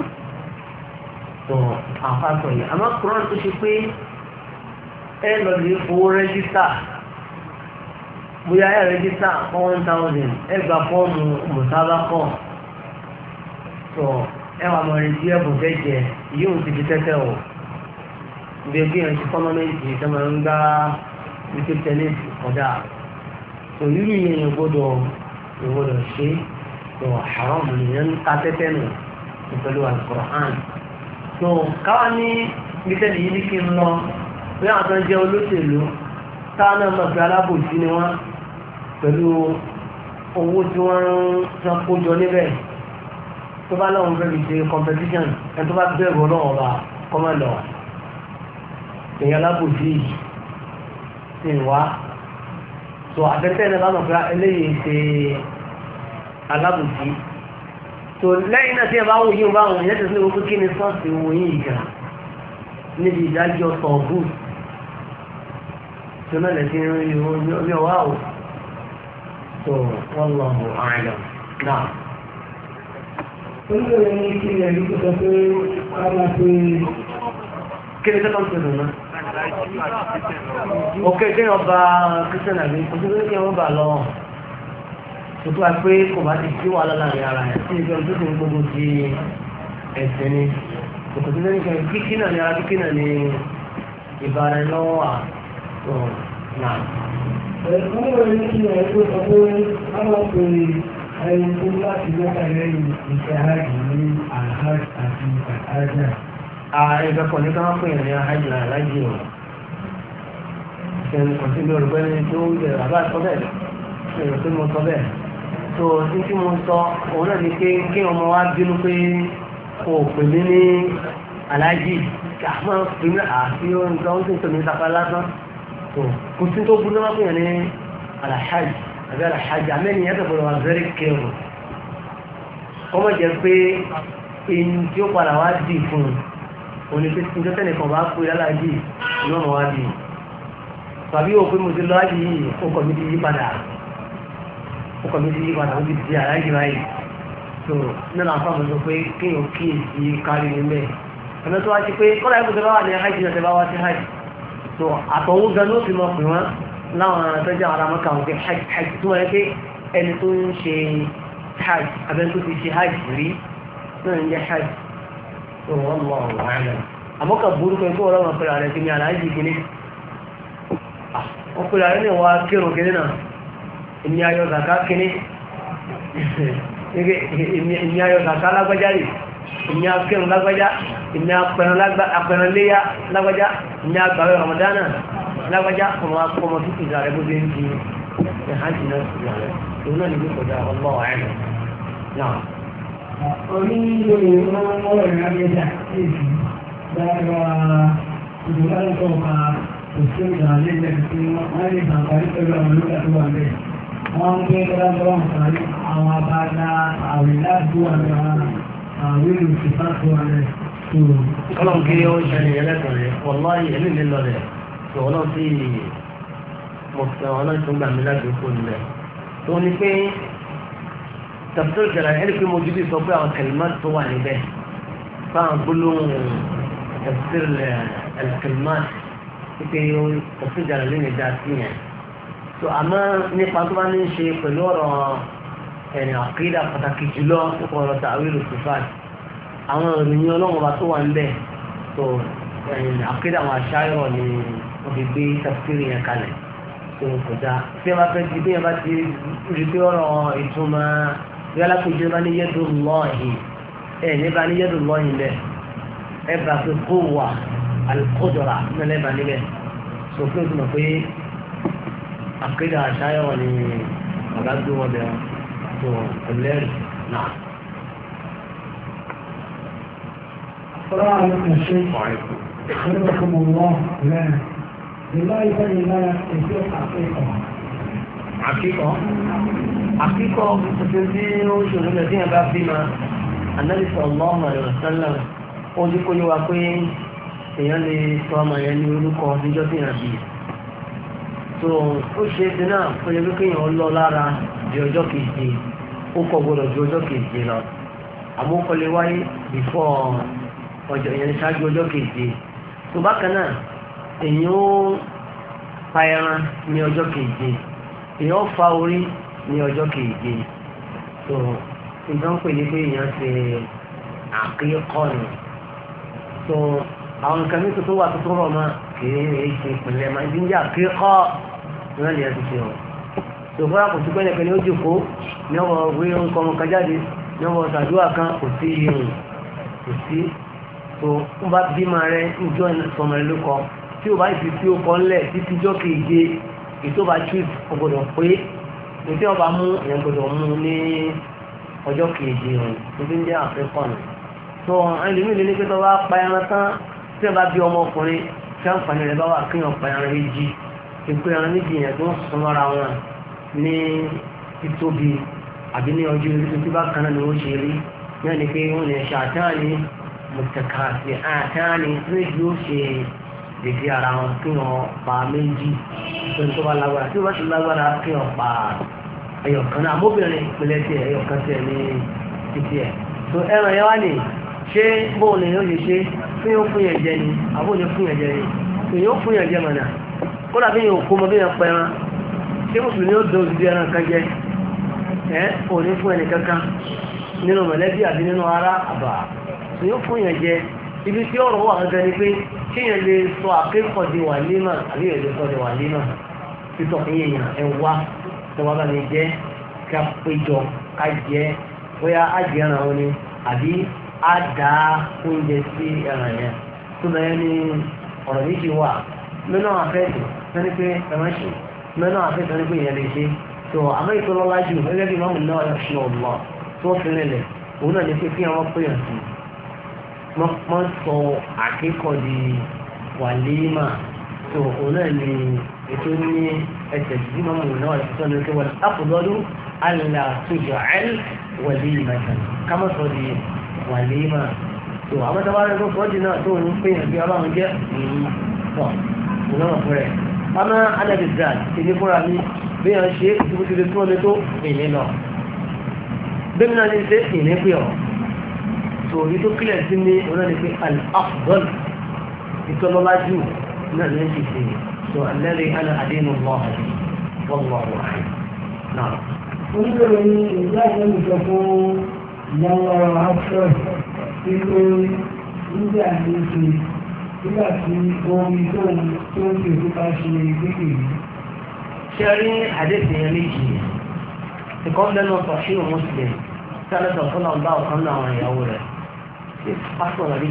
tó àfàsọ yìí àmọ́ Quran tó ṣe pé ẹ lọ lè fowó rẹ́gísítà bóyá ẹ rẹ́gísítà 1,000 ẹ gba fọ́ọ̀mù mọ̀sábàkọ̀ tó ẹ wà mọ̀ rẹ̀ díẹ̀ bò fẹ́ jẹ yóò ti di tẹ́tẹ́ o bí ẹgbẹ́ yẹn ti tọ́nọ́mẹ́ǹtì tó máa ń gbá wíkẹ́ tẹ́lẹ̀sì kọjá tó irú yẹn yẹn gbọ́dọ̀ ṣe tó haram nìyẹn ń ta tẹ́tẹ́ nù pẹ̀lú Al-Qur'an tó káwá ní gbẹ́tẹ́lì yìí ní kí n lọ bí àwọn tó ń jẹ́ olóṣèlú táwọn náà mọ̀ pé alábòsí ni wọ́n pẹ̀lú owó tí wọ́n ń kó jọ níbẹ̀ tó bá lọ́wọ́ fẹ́ fi ṣe competition ẹni tó bá bẹ̀rù ọlọ́wọ́ bá kọ́mọ̀ lọ èèyàn alábòsí ti wá tó àtẹ́tẹ́ ẹni bá mọ̀ pé eléyìí ṣe alábòsí tó lẹ́yìn náà tí ẹ bá wò yíò bá wọn ìyẹn tẹ̀sí gbogbo kí ni sọ́ọ̀sì wò yín ìgbà níbi ìdájọ́ tọ̀ọ̀bù tó náà lẹ́sìn ní ọwá ò tó wọ́n lọ àìlọ náà. Oníbẹ̀rẹ̀ ní kí ni ẹ̀rí tó sọ pé ká máa pe kí ni tẹ́tọ́ ń pè lónà? Òkè kí wọ́n bá Christian àbí ojú tó ní kí wọ́n bá lọ. Tòtò wá pé kò bá ti sí wàhálà láàrin ara ẹ̀ sí ìjọ tó ti ń gbogbo di ẹ̀sìn ni. Òkè tó ní kí kí náà ni ara kíkí náà ni ìbára ẹ̀ lọ́wọ́ wà. Náà. Oníbẹ̀rẹ̀ ní kí ni ẹ̀rí tó sọ pé ká máa pe ẹni tó láti mẹ́ta lẹ́yìn iṣẹ́ hajj ní alhaj àti àjájà. Ìgbẹ́kọ̀ ní káwọn pè ní hajj náà lájì ọ̀. Ìṣẹ̀lẹ̀ kan sí bí olùgbé ní tó ń bẹ̀rẹ̀ àbá sọ bẹ́ẹ̀. Ìṣẹ̀lẹ̀ pé mo sọ bẹ́ẹ̀. Tó ní tí mo sọ òun náà ni pé kí ọmọ wa bínú pé kò pè mí ní alájì kí a máa pè mí àti nǹkan ó sì ń pè mí sápá lásán. Kò sí tó burú náà pè ní alhaj àbí alhaj àmẹ́ni yẹn tó gbọdọ̀ wà very careful. Ọmọ jẹ́ pé èyí tí ó padà wá dì fún un òní pé tí ìjọ́tẹ́ nìkan bá pè lálájì yóò mọ̀ wá dì. Tàbí òpin mo ti lọ láti yìí ọkọ̀ mi ti yí padà ó ti di àlájì báyìí. So nínú àfáàmù sọ pé kéèyàn kíyèsí kárí nílẹ̀. Ọ̀nà tó wá sí pé kọ́lá ẹ̀kọ́ tẹ́ bá wà ní hajj náà tẹ́ bá wá sí hajj. So àtọ̀wó gan ló fi mọ̀ pé wọ́n láwọn àtọ́jà ara mọ́ka wọn pé hajj tó wọ́n yẹ pé ẹni tó ń ṣe hajj abẹ́ni tó ti ṣe hajj rí náà ń jẹ́ hajj tó wọ́n lọ ọ̀rọ̀ àyàn àmọ́ kà burúkú ẹgbẹ́ ọlọ́run pẹ̀lú ààrẹ kí ni aláàjì kìíní wọ́n pẹ̀lú ààrẹ náà wá kírun kìíní náà èmi ayọ̀ zàká kìíní èmi ayọ̀ zàká lágbájá rè èmi akírun lágbájá èmi apẹran léyà lágbájá èmi agbàwẹ̀ ramadana lágbájá ọmọ títí ìjà rẹ̀ bó ṣe ń di ẹ̀hájì náà sí ààrẹ òun náà ní bí kọjá ọlọ́wọ́ àyàn náà. Onílò ọ̀rọ̀ ìrìnàjò sí èsì dáadáa ìdúrà tó máa òṣèlú ìdàlẹ́lẹ̀ tí wọ́n lè sàǹfàní pẹ̀lú àwọn olóògbà tó wà bẹ́ẹ̀. Wọ́n ń gbé kọ́lábọ́ àǹfààní àwọn abáná àwìn láti wà ní àwọn ìlú ìfipá tó wà rẹ̀. Ọlọ́run kí ó ṣe ẹlẹ́tọ̀ rẹ̀, wọ́láyé ẹ̀mí mi lọ rẹ̀, tó ọlọ́run tí mo fẹ́ ọlọ́run tó gbà mí láti kó nílẹ̀. Tó ní pé tafsir jẹ́ra ẹni pé mo jíbi sọ pé àwọn kalimat tó wà níbẹ̀ fáwọn gbólóhùn tafsir kalimat pípé tafsir jẹ́ra lé ní dá sí yẹn. So àmọ́ nípa tó bá ní ṣe pẹ̀lú ọ̀rọ̀ ẹ̀rìn àkídà pàtàkì jùlọ nípa ọ̀rọ̀ ta'wil sifat àwọn ìròyìn ọlọ́run ọba tó wà níbẹ̀ tó ẹ̀rìn àkídà àwọn àṣàyọ̀ ni wọ́n fi gbé tafsir yẹn kalẹ̀ tó kò dáa tí wọ́n bá fẹ́ di bí wọ́n bá ti rí pé ọ̀rọ̀ ìtumọ̀ yálà kò jẹ́ bá ní yadullahi níbà ní yadullahi lẹ̀ ẹ bá fi quwwa al-qudra nílẹ̀ bá níbẹ̀ so fún ìtumọ̀ pé àkídà àṣàyọ̀ ni ọ̀gá gbé wọn bẹ̀rẹ̀ tó ẹlẹ́rìí náà. السلام عليكم يا شيخ. حفظكم الله. لا لله فلله يصير حقيقة. àkíkọ́ tuntun tí ó ṣòro lọ sí ẹ̀bá bí ma Ànábì sallallahu alaihi wasallam ó dí kó yé wa pé èèyàn lè sọ ọmọ yẹn ní orúkọ níjọ́ tí yàn bí so ó ṣe é ti náà kó yẹ kí èèyàn lọ lára di ọjọ́ keje ó kọ gbọdọ̀ ju ọjọ́ keje lọ àmọ́ kọ́ lè wáyé before ọjọ́ ìyẹn ṣáájú ọjọ́ keje tó bákan náà èèyàn ó pa ẹran ní ọjọ́ keje èèyàn ó fa orí ní ọjọ́ keje tó nǹkan ń pè ní pé èèyàn ṣe àkíkọ́ ni tó àwọn nǹkan ní tuntun wà tuntun rọ̀ mọ́ kìí ṣe ìpìlẹ̀ máa ń dín jà àkíkọ́ ní wọ́n lè ti ṣe ọ̀ tó fọ́nà kò sí pé ẹnìkan ní ó jòkó ní ọmọ wí nǹkan ọmọ kan jáde ní ọmọ ṣàdúrà kan kò sí irun kò sí tó ń bá bímọ rẹ níjọ́ ìsọmọ rẹ ló kọ tí o bá ti fi ó kọ́ ńlẹ̀ títí jọ́ keje ètò bá choose ọgbọ̀dọ̀ pé ètò ọba mú ìyẹn gbọdọ̀ mú ní ọjọ́ keje rẹ̀ tó fi ń jẹ́ àfẹ́kọ̀ọ́ nù. tó ẹlòmíì lè ní pé tó bá pa ẹran tán tí ẹ bá bí ọmọkùnrin tí àǹfààní rẹ̀ bá wà kéèyàn pa ẹran méjì ìpè ẹran méjì yẹn tó ń sún mọ́ra wọn ní títóbi àbí ní ọjọ́ orí tó ti bá kan náà ni ó ṣe rí náà ni pé wọ́n lè ṣe àtàní mùtàkàsì àtàní tó èjì ó ṣe dèdè ara wọn kí wọn pa méjì tó bá lágbára tí wọn bá ti lágbára kí wọn pa ẹyọkan náà amóbìnrin ìpínlẹ̀ tiẹ̀ ẹyọkan tiẹ̀ ní títí ẹ̀ tó ẹran yẹn wá ní ṣé bóun lè yóò lè ṣe fún yóò fún yẹn jẹ ni àbóun lè fún yẹn jẹ ni tó yóò fún yẹn jẹ mọ̀nà kódà bí yóò kó mọ bí yẹn pẹ́ ẹran ṣé mùsùlùmí ó dọ̀ òdìdí ẹran kan jẹ ẹ ò ní fún ẹnì kankan nínú mọ̀lẹ́bí àbí nínú ará àbà tó yóò fún yẹn jẹ ibi tí ọ̀rọ̀ wà gẹ́gẹ́ ni pé kíyàn lè sọ akẹ́kọ̀ọ́ di wàlímà àbí èdè sọ di wàlímà títọ̀ èèyàn ẹ̀wá tẹwà bá mi jẹ́ ká péjọ ká jẹ́ bóyá á jẹ́ ẹran wọn ni àbí á dá oúnjẹ sí ẹran yẹn tó bẹ́ẹ̀ ni ọ̀rọ̀ méjì wà mẹ́nà àfẹ́ẹ̀tì sẹ́ni pé ẹran ṣe mẹ́nà àfẹ́ẹ̀tì sẹ́ni pé ìyẹn lè ṣe tó àmọ́ ìtọ́lọ́lá jù gẹ́gẹ́ bí mọ́mù náà ṣe ọ̀lọ́ tó fi rinlẹ̀ òun náà ní pé kí wọ́n pè yàn sí wọ́n sọ àkíkọ̀ di wàlímà tó òun náà ni ètò ní ẹsẹ̀ tí mọ́mù náà ti sọ ní pé wọ́n afdalu alla tuj'al walimata kámọ́ sọ di wàlímà tó àwọn tó bá rẹ̀ tó sọ́ọ́dì náà tó ń pè yàn bí ọlọ́run jẹ́ tọ̀ òun náà fún rẹ̀ ọmọ anábìdá ìdí fúnra mi bí yàn ṣe ìtúbùtúlẹ̀ tó ọdẹ tó ìní lọ bí mi náà ní ṣe ìní pé ọ̀ torí tó kílẹ̀ sí ní ọlọ́ni pé al-afdal ìtọ́lọ́lájú náà ní ṣe ṣe tó alẹ́rìí ana àdínú lọ́hà wọ́n wọ́n náà. oníbẹ̀rẹ̀ ní ìgbà ìlú sọ fún ìyàwó afẹ́ wípé nígbà tí ó ṣe nígbà tí omi tó ń ṣe òkúta ṣe gbégbé yìí. ṣe rí àdéhùn yẹn méjì ìkọ́ńdẹ́nu sọ̀ṣìn Muslim tí a lè sọ fún ọba ọ̀kan náà àwọn ìyàwó rẹ̀ حصل به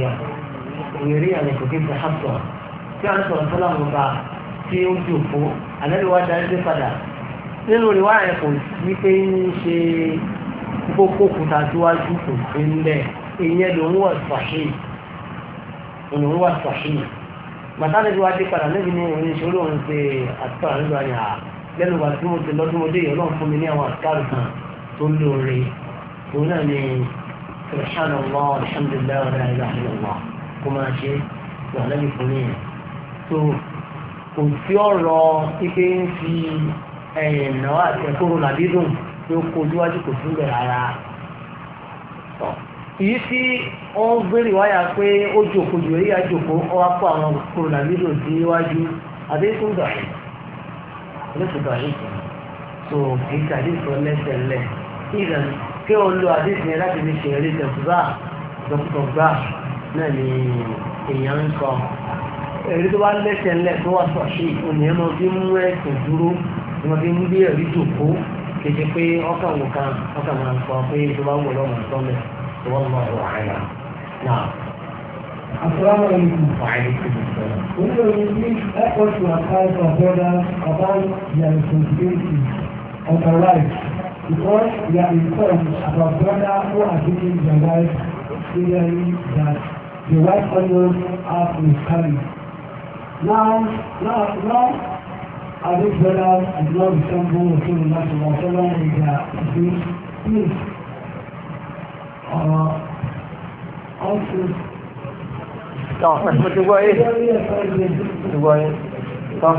ويريا أن يكون حصل كان صلى الله عليه وسلم في وجوهه أنا الواد عندي فدا nínú ìwáyà kò sí pé ń ṣe kókó kúta síwájú kò sí ń bẹ̀ ìyẹn ló ń wà sàṣì bàtàlẹ́ tí wá dé padà lẹ́bi ní òun ìṣòro òun ṣe àtúkọ̀ nígbà ní à lẹ́nu ìgbà tí mo ti lọ́dún mo dé yìí ọlọ́run fún mi ní àwọn àtúkọ̀ kan tó lóore òun náà ni subhanallah alhamdulillah wa la ilaha illallah kó máa ṣe wà lẹ́bi fún mi tó kò sí ọ̀rọ̀ ike ń fi ẹ̀yìnà àti ẹ̀kọ́rọ̀ làbídùn tó kojúwájú kò tún bẹ̀rẹ̀ ara èyí tí wọ́n gbèrè wáyà pé ó jòkó jù èyí àjòkó ó wá kó àwọn kòrò làbídùn sí iwájú adéṣùn dọ̀yìn tó kìí àdéṣùn ọlẹ́sẹ̀ lẹ̀ ìdàn kí o lo àdéṣùn yẹn láti fi ṣe eré tẹ̀sùbá dọ́kítọ̀gbà náà ni èèyàn ń sọ èrè tó bá lẹ́sẹ̀ lẹ̀ tó wà sọ̀ṣì ònìyàn máa fi mú ẹ̀sìn dúró wọ́n fi ń gbé ẹ̀rí jòkó kéde pé ọkàn wò kan ọkàn máa ń sọ pé tó bá wọ̀ lọ́mọ sọ́mẹ̀ tó wọ́n mọ̀ ọ̀rọ̀ àyà náà. Assalamu alaikum. Wa alaikum assalam. We will need effort to advise our brothers about their responsibility on their life because we are informed about brothers who are taking their life seriously that the wife almost have miscarried. Now, this brother and love resemble Rasulullah sallallahu alaihi wasallam in their dreams, please, also, mo ti gbọ́ yé tán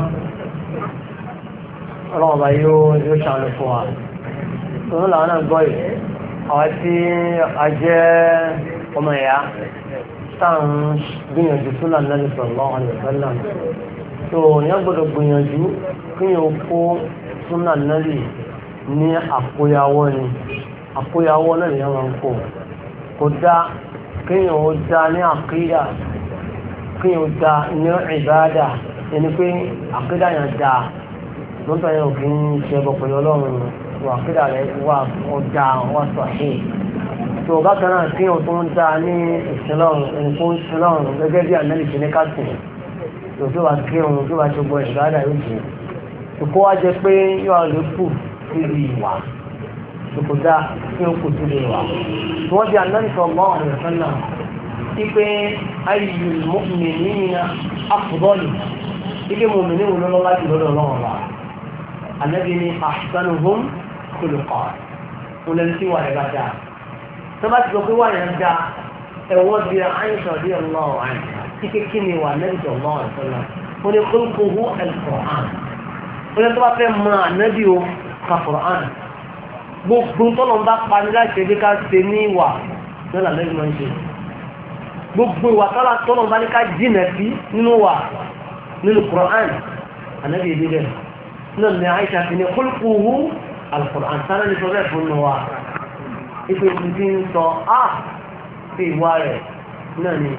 ọlọ́run bá yóò ṣàánú fún wa tòun làwọn náà gbọ́ yìí àwọn tí a jẹ́ ọmọ ẹ̀yà táwọn gbìyànjú súnà Nabi sallallahu alaihi wasallam tó yẹn gbọ́dọ̀ gbìyànjú kíyàn kó súnà Nabi ní àkóyawọ́ ni àkóyawọ́ náà ni wọ́n ń kó dá kíyàn ó dá ní àkídà kíyàn ó dá ní ìbádà ẹni pé àkídà yẹn dá lọ́tọ̀ yẹn ò kí ń ṣe ẹbọ pẹ̀lú ọlọ́run wà àkídà rẹ̀ wà ọjà wà sọ̀hìn tó o bá kan náà kíyàn ó tó ń dá ní ìsinlọ́run ẹni tó ń sinlọ́run gẹ́gẹ́ bí ànábì ṣe ní kásìn tó bá kírun tó bá ṣe gbọ́ ìbádà yóò jẹ́ ìkó wá jẹ pé yóò lè kù síbi ìwà ìkòdá tí ó kù síbi ìwà tí wọ́n di Ànábì sallallahu alaihi wasallam ipe ayyul mu'minina afdalu ike mọ̀mìnì wò lọ́wọ́ láti lọ́dọ̀ lọ́wọ́ wa Ànábì ní ahsanuhum khuluqan wọn lẹ́nu tí wà ẹ̀ka dáa tó bá ti sọ pé wà yẹn dáa ẹ̀wọ́n di Aisha radiyallahu anha ike kí ni wà Ànábì sallallahu alaihi wasallam wọn ni khuluquhu al-Qur'an wọ́n tó bá fẹ́ mọ ànábì o ka Qur'an gbogbo tọ́lọ̀ ń bá parí láti ẹgbẹ́ ká ṣe ní ìwà lọ́la lẹ́yìn máa ń ṣe gbogbo ìwà tọ́lọ̀ ń bá ní ká jìnà sí nínú wà nínú Qur'an ànábì ìdí rẹ̀ náà ní Aisha fi ní khuluquhu al-Qur'an sáré ní sọ bẹ́ẹ̀ fún wa ipe ìdí ń sọ sí ìwà rẹ̀ náà ni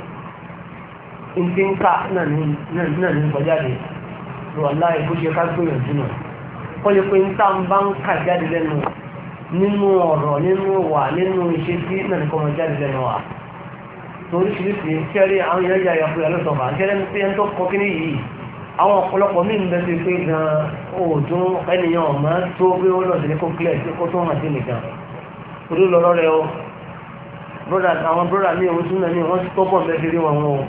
ìdí ń ká náà ní kọjáde wàláhì bó ṣe ká gbìyànjú náà wọ́n lè pe ń tá ń bá ń kà jáde lẹ́nu nínú ọ̀rọ̀ nínú wà nínú iṣẹ́ tí náà nìkan wọn jáde lẹ́nu wa toríṣiríṣi kẹ́rí àwọn èèyàn yà yàpò yà lọ́sọ̀fà kẹ́rẹ́ ní pé ẹni tó kọ́ kíní yìí àwọn ọ̀pọ̀lọpọ̀ mí ń bẹ sí pé gan òòdùn ènìyàn ọ̀mọ́ tó bí ó lọ́ọ̀dẹ̀ ní kó kílẹ̀ tí kó tó hàn sí nìkan torí lọ́rọ́ rẹ o àwọn bróda ní òun tún náà ní wọ́n tó pọ̀ mẹ́fẹ́ rí wọn o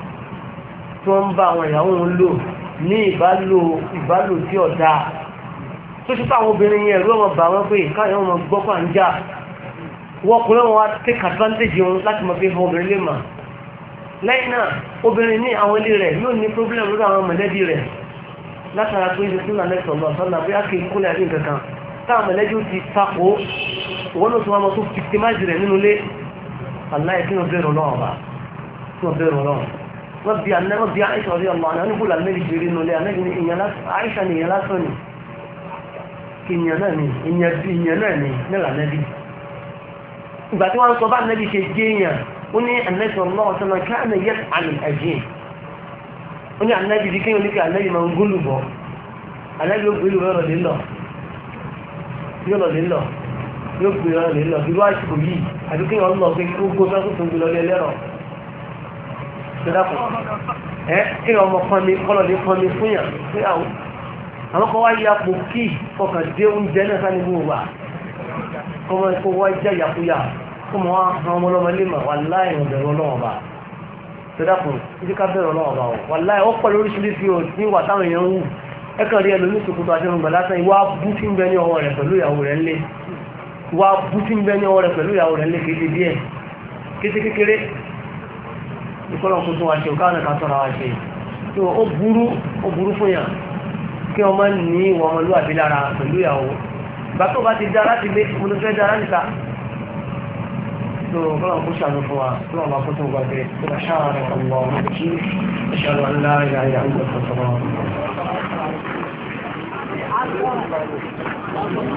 tí wọ́n ń bá àwọn ìyàwó wọn lò ní ìbálò tí ọ̀dá tó ṣe fáwọn obìnrin yẹn ẹ̀rọ ọmọ bà wọ́n pé káyọ̀ ọmọ gbọ́pà ń já wọ́kùnrin wọn wá take advantage wọn láti mọ̀ pé fún obìnrin lè mà lẹ́yìn náà obìnrin ní àwọn ilé rẹ̀ yóò ní problem lórí àwọn mọ̀lẹ́bí rẹ̀ látara pé ṣe tún lálẹ́ sọ̀rọ̀ sọ́nà bóyá kí kúnlẹ̀ àti nǹkan kan táwọn mọ̀lẹ́bí ó ti takò wọ́n ló tún wọn tó victimize rẹ̀ nínú ilé aláì kí wọ́n bẹ̀rù náà wà kí wọ́n bẹ̀rù náà wọ́n bí Àìṣà rí ọmọ àná nígbò lànàbí ṣe rí nulẹ̀ ànàbí ní Àìṣà ní ìyẹn lásán ni kí ìyẹn náà ni nílà nẹ́bí ìgbà tí wọ́n sọ bá nẹ́bí ṣe gé èèyàn ó ní ànàbí ọlọ́wọ́ sọ́nà káàmì yẹ àmì ẹ̀jìn ó ní ànàbí bí kéèyàn ní kí ànàbí máa ń gólùbọ̀ ànàbí ó gbé lọ́rọ̀ lílọ̀ yóò gbé lọ́rọ̀ lílọ̀ bí wọ́n àṣìkò yìí àti kéèyàn lọ pé ó gbó sọ́kùn tó ń gbé lọ lẹ́lẹ́rọ̀ kí ọmọ kan mi kọ́lọ̀ ní kan mi fún yàn pé àwọn kan wá ya pò kí ọkàn dé oúnjẹ náà sáà nígbò wà kọmọ ẹ̀kọ́ wá jẹ́ ìyàkúyà kọmọ wá han ọmọ ọlọ́mọ lè mà wà láì bẹ̀rù ọlọ́wọ́ bá tó dákun títí ká bẹ̀rù ọlọ́wọ́ bá wà láì ó pọ̀ lóríṣiríṣi ò ní wà táwọn èèyàn ń wù ẹkàn rí ẹlòmí sòkòtò àti ọmọ lásán ìwà bú tí ń bẹ ní ọwọ́ rẹ̀ pẹ̀lú ìyàwó rẹ̀ ńlé ìwà bú tí ń bẹ ní ọwọ́ rẹ̀ pẹ̀lú ìyàwó rẹ̀ ńlé kéde díẹ̀ kété kékeré ìkọlọ̀kùn tó wà ṣe òkáànà ká tọ́ra wá ṣe tó ó burú fún yàn kí ọmọ ní ìwọ ọmọlúwàbí lára pẹ̀lú ìyàwó bá tó bá ti dá láti lé mo tó fẹ́ dára níta tó kọ́lọ̀kùn ṣàánú fún wa tó wà kó tó gbà pé tó bá ṣáà rẹ̀ ọmọ ọmọ kí ṣàlọ́ ńlá ìyá ìyá ìjọ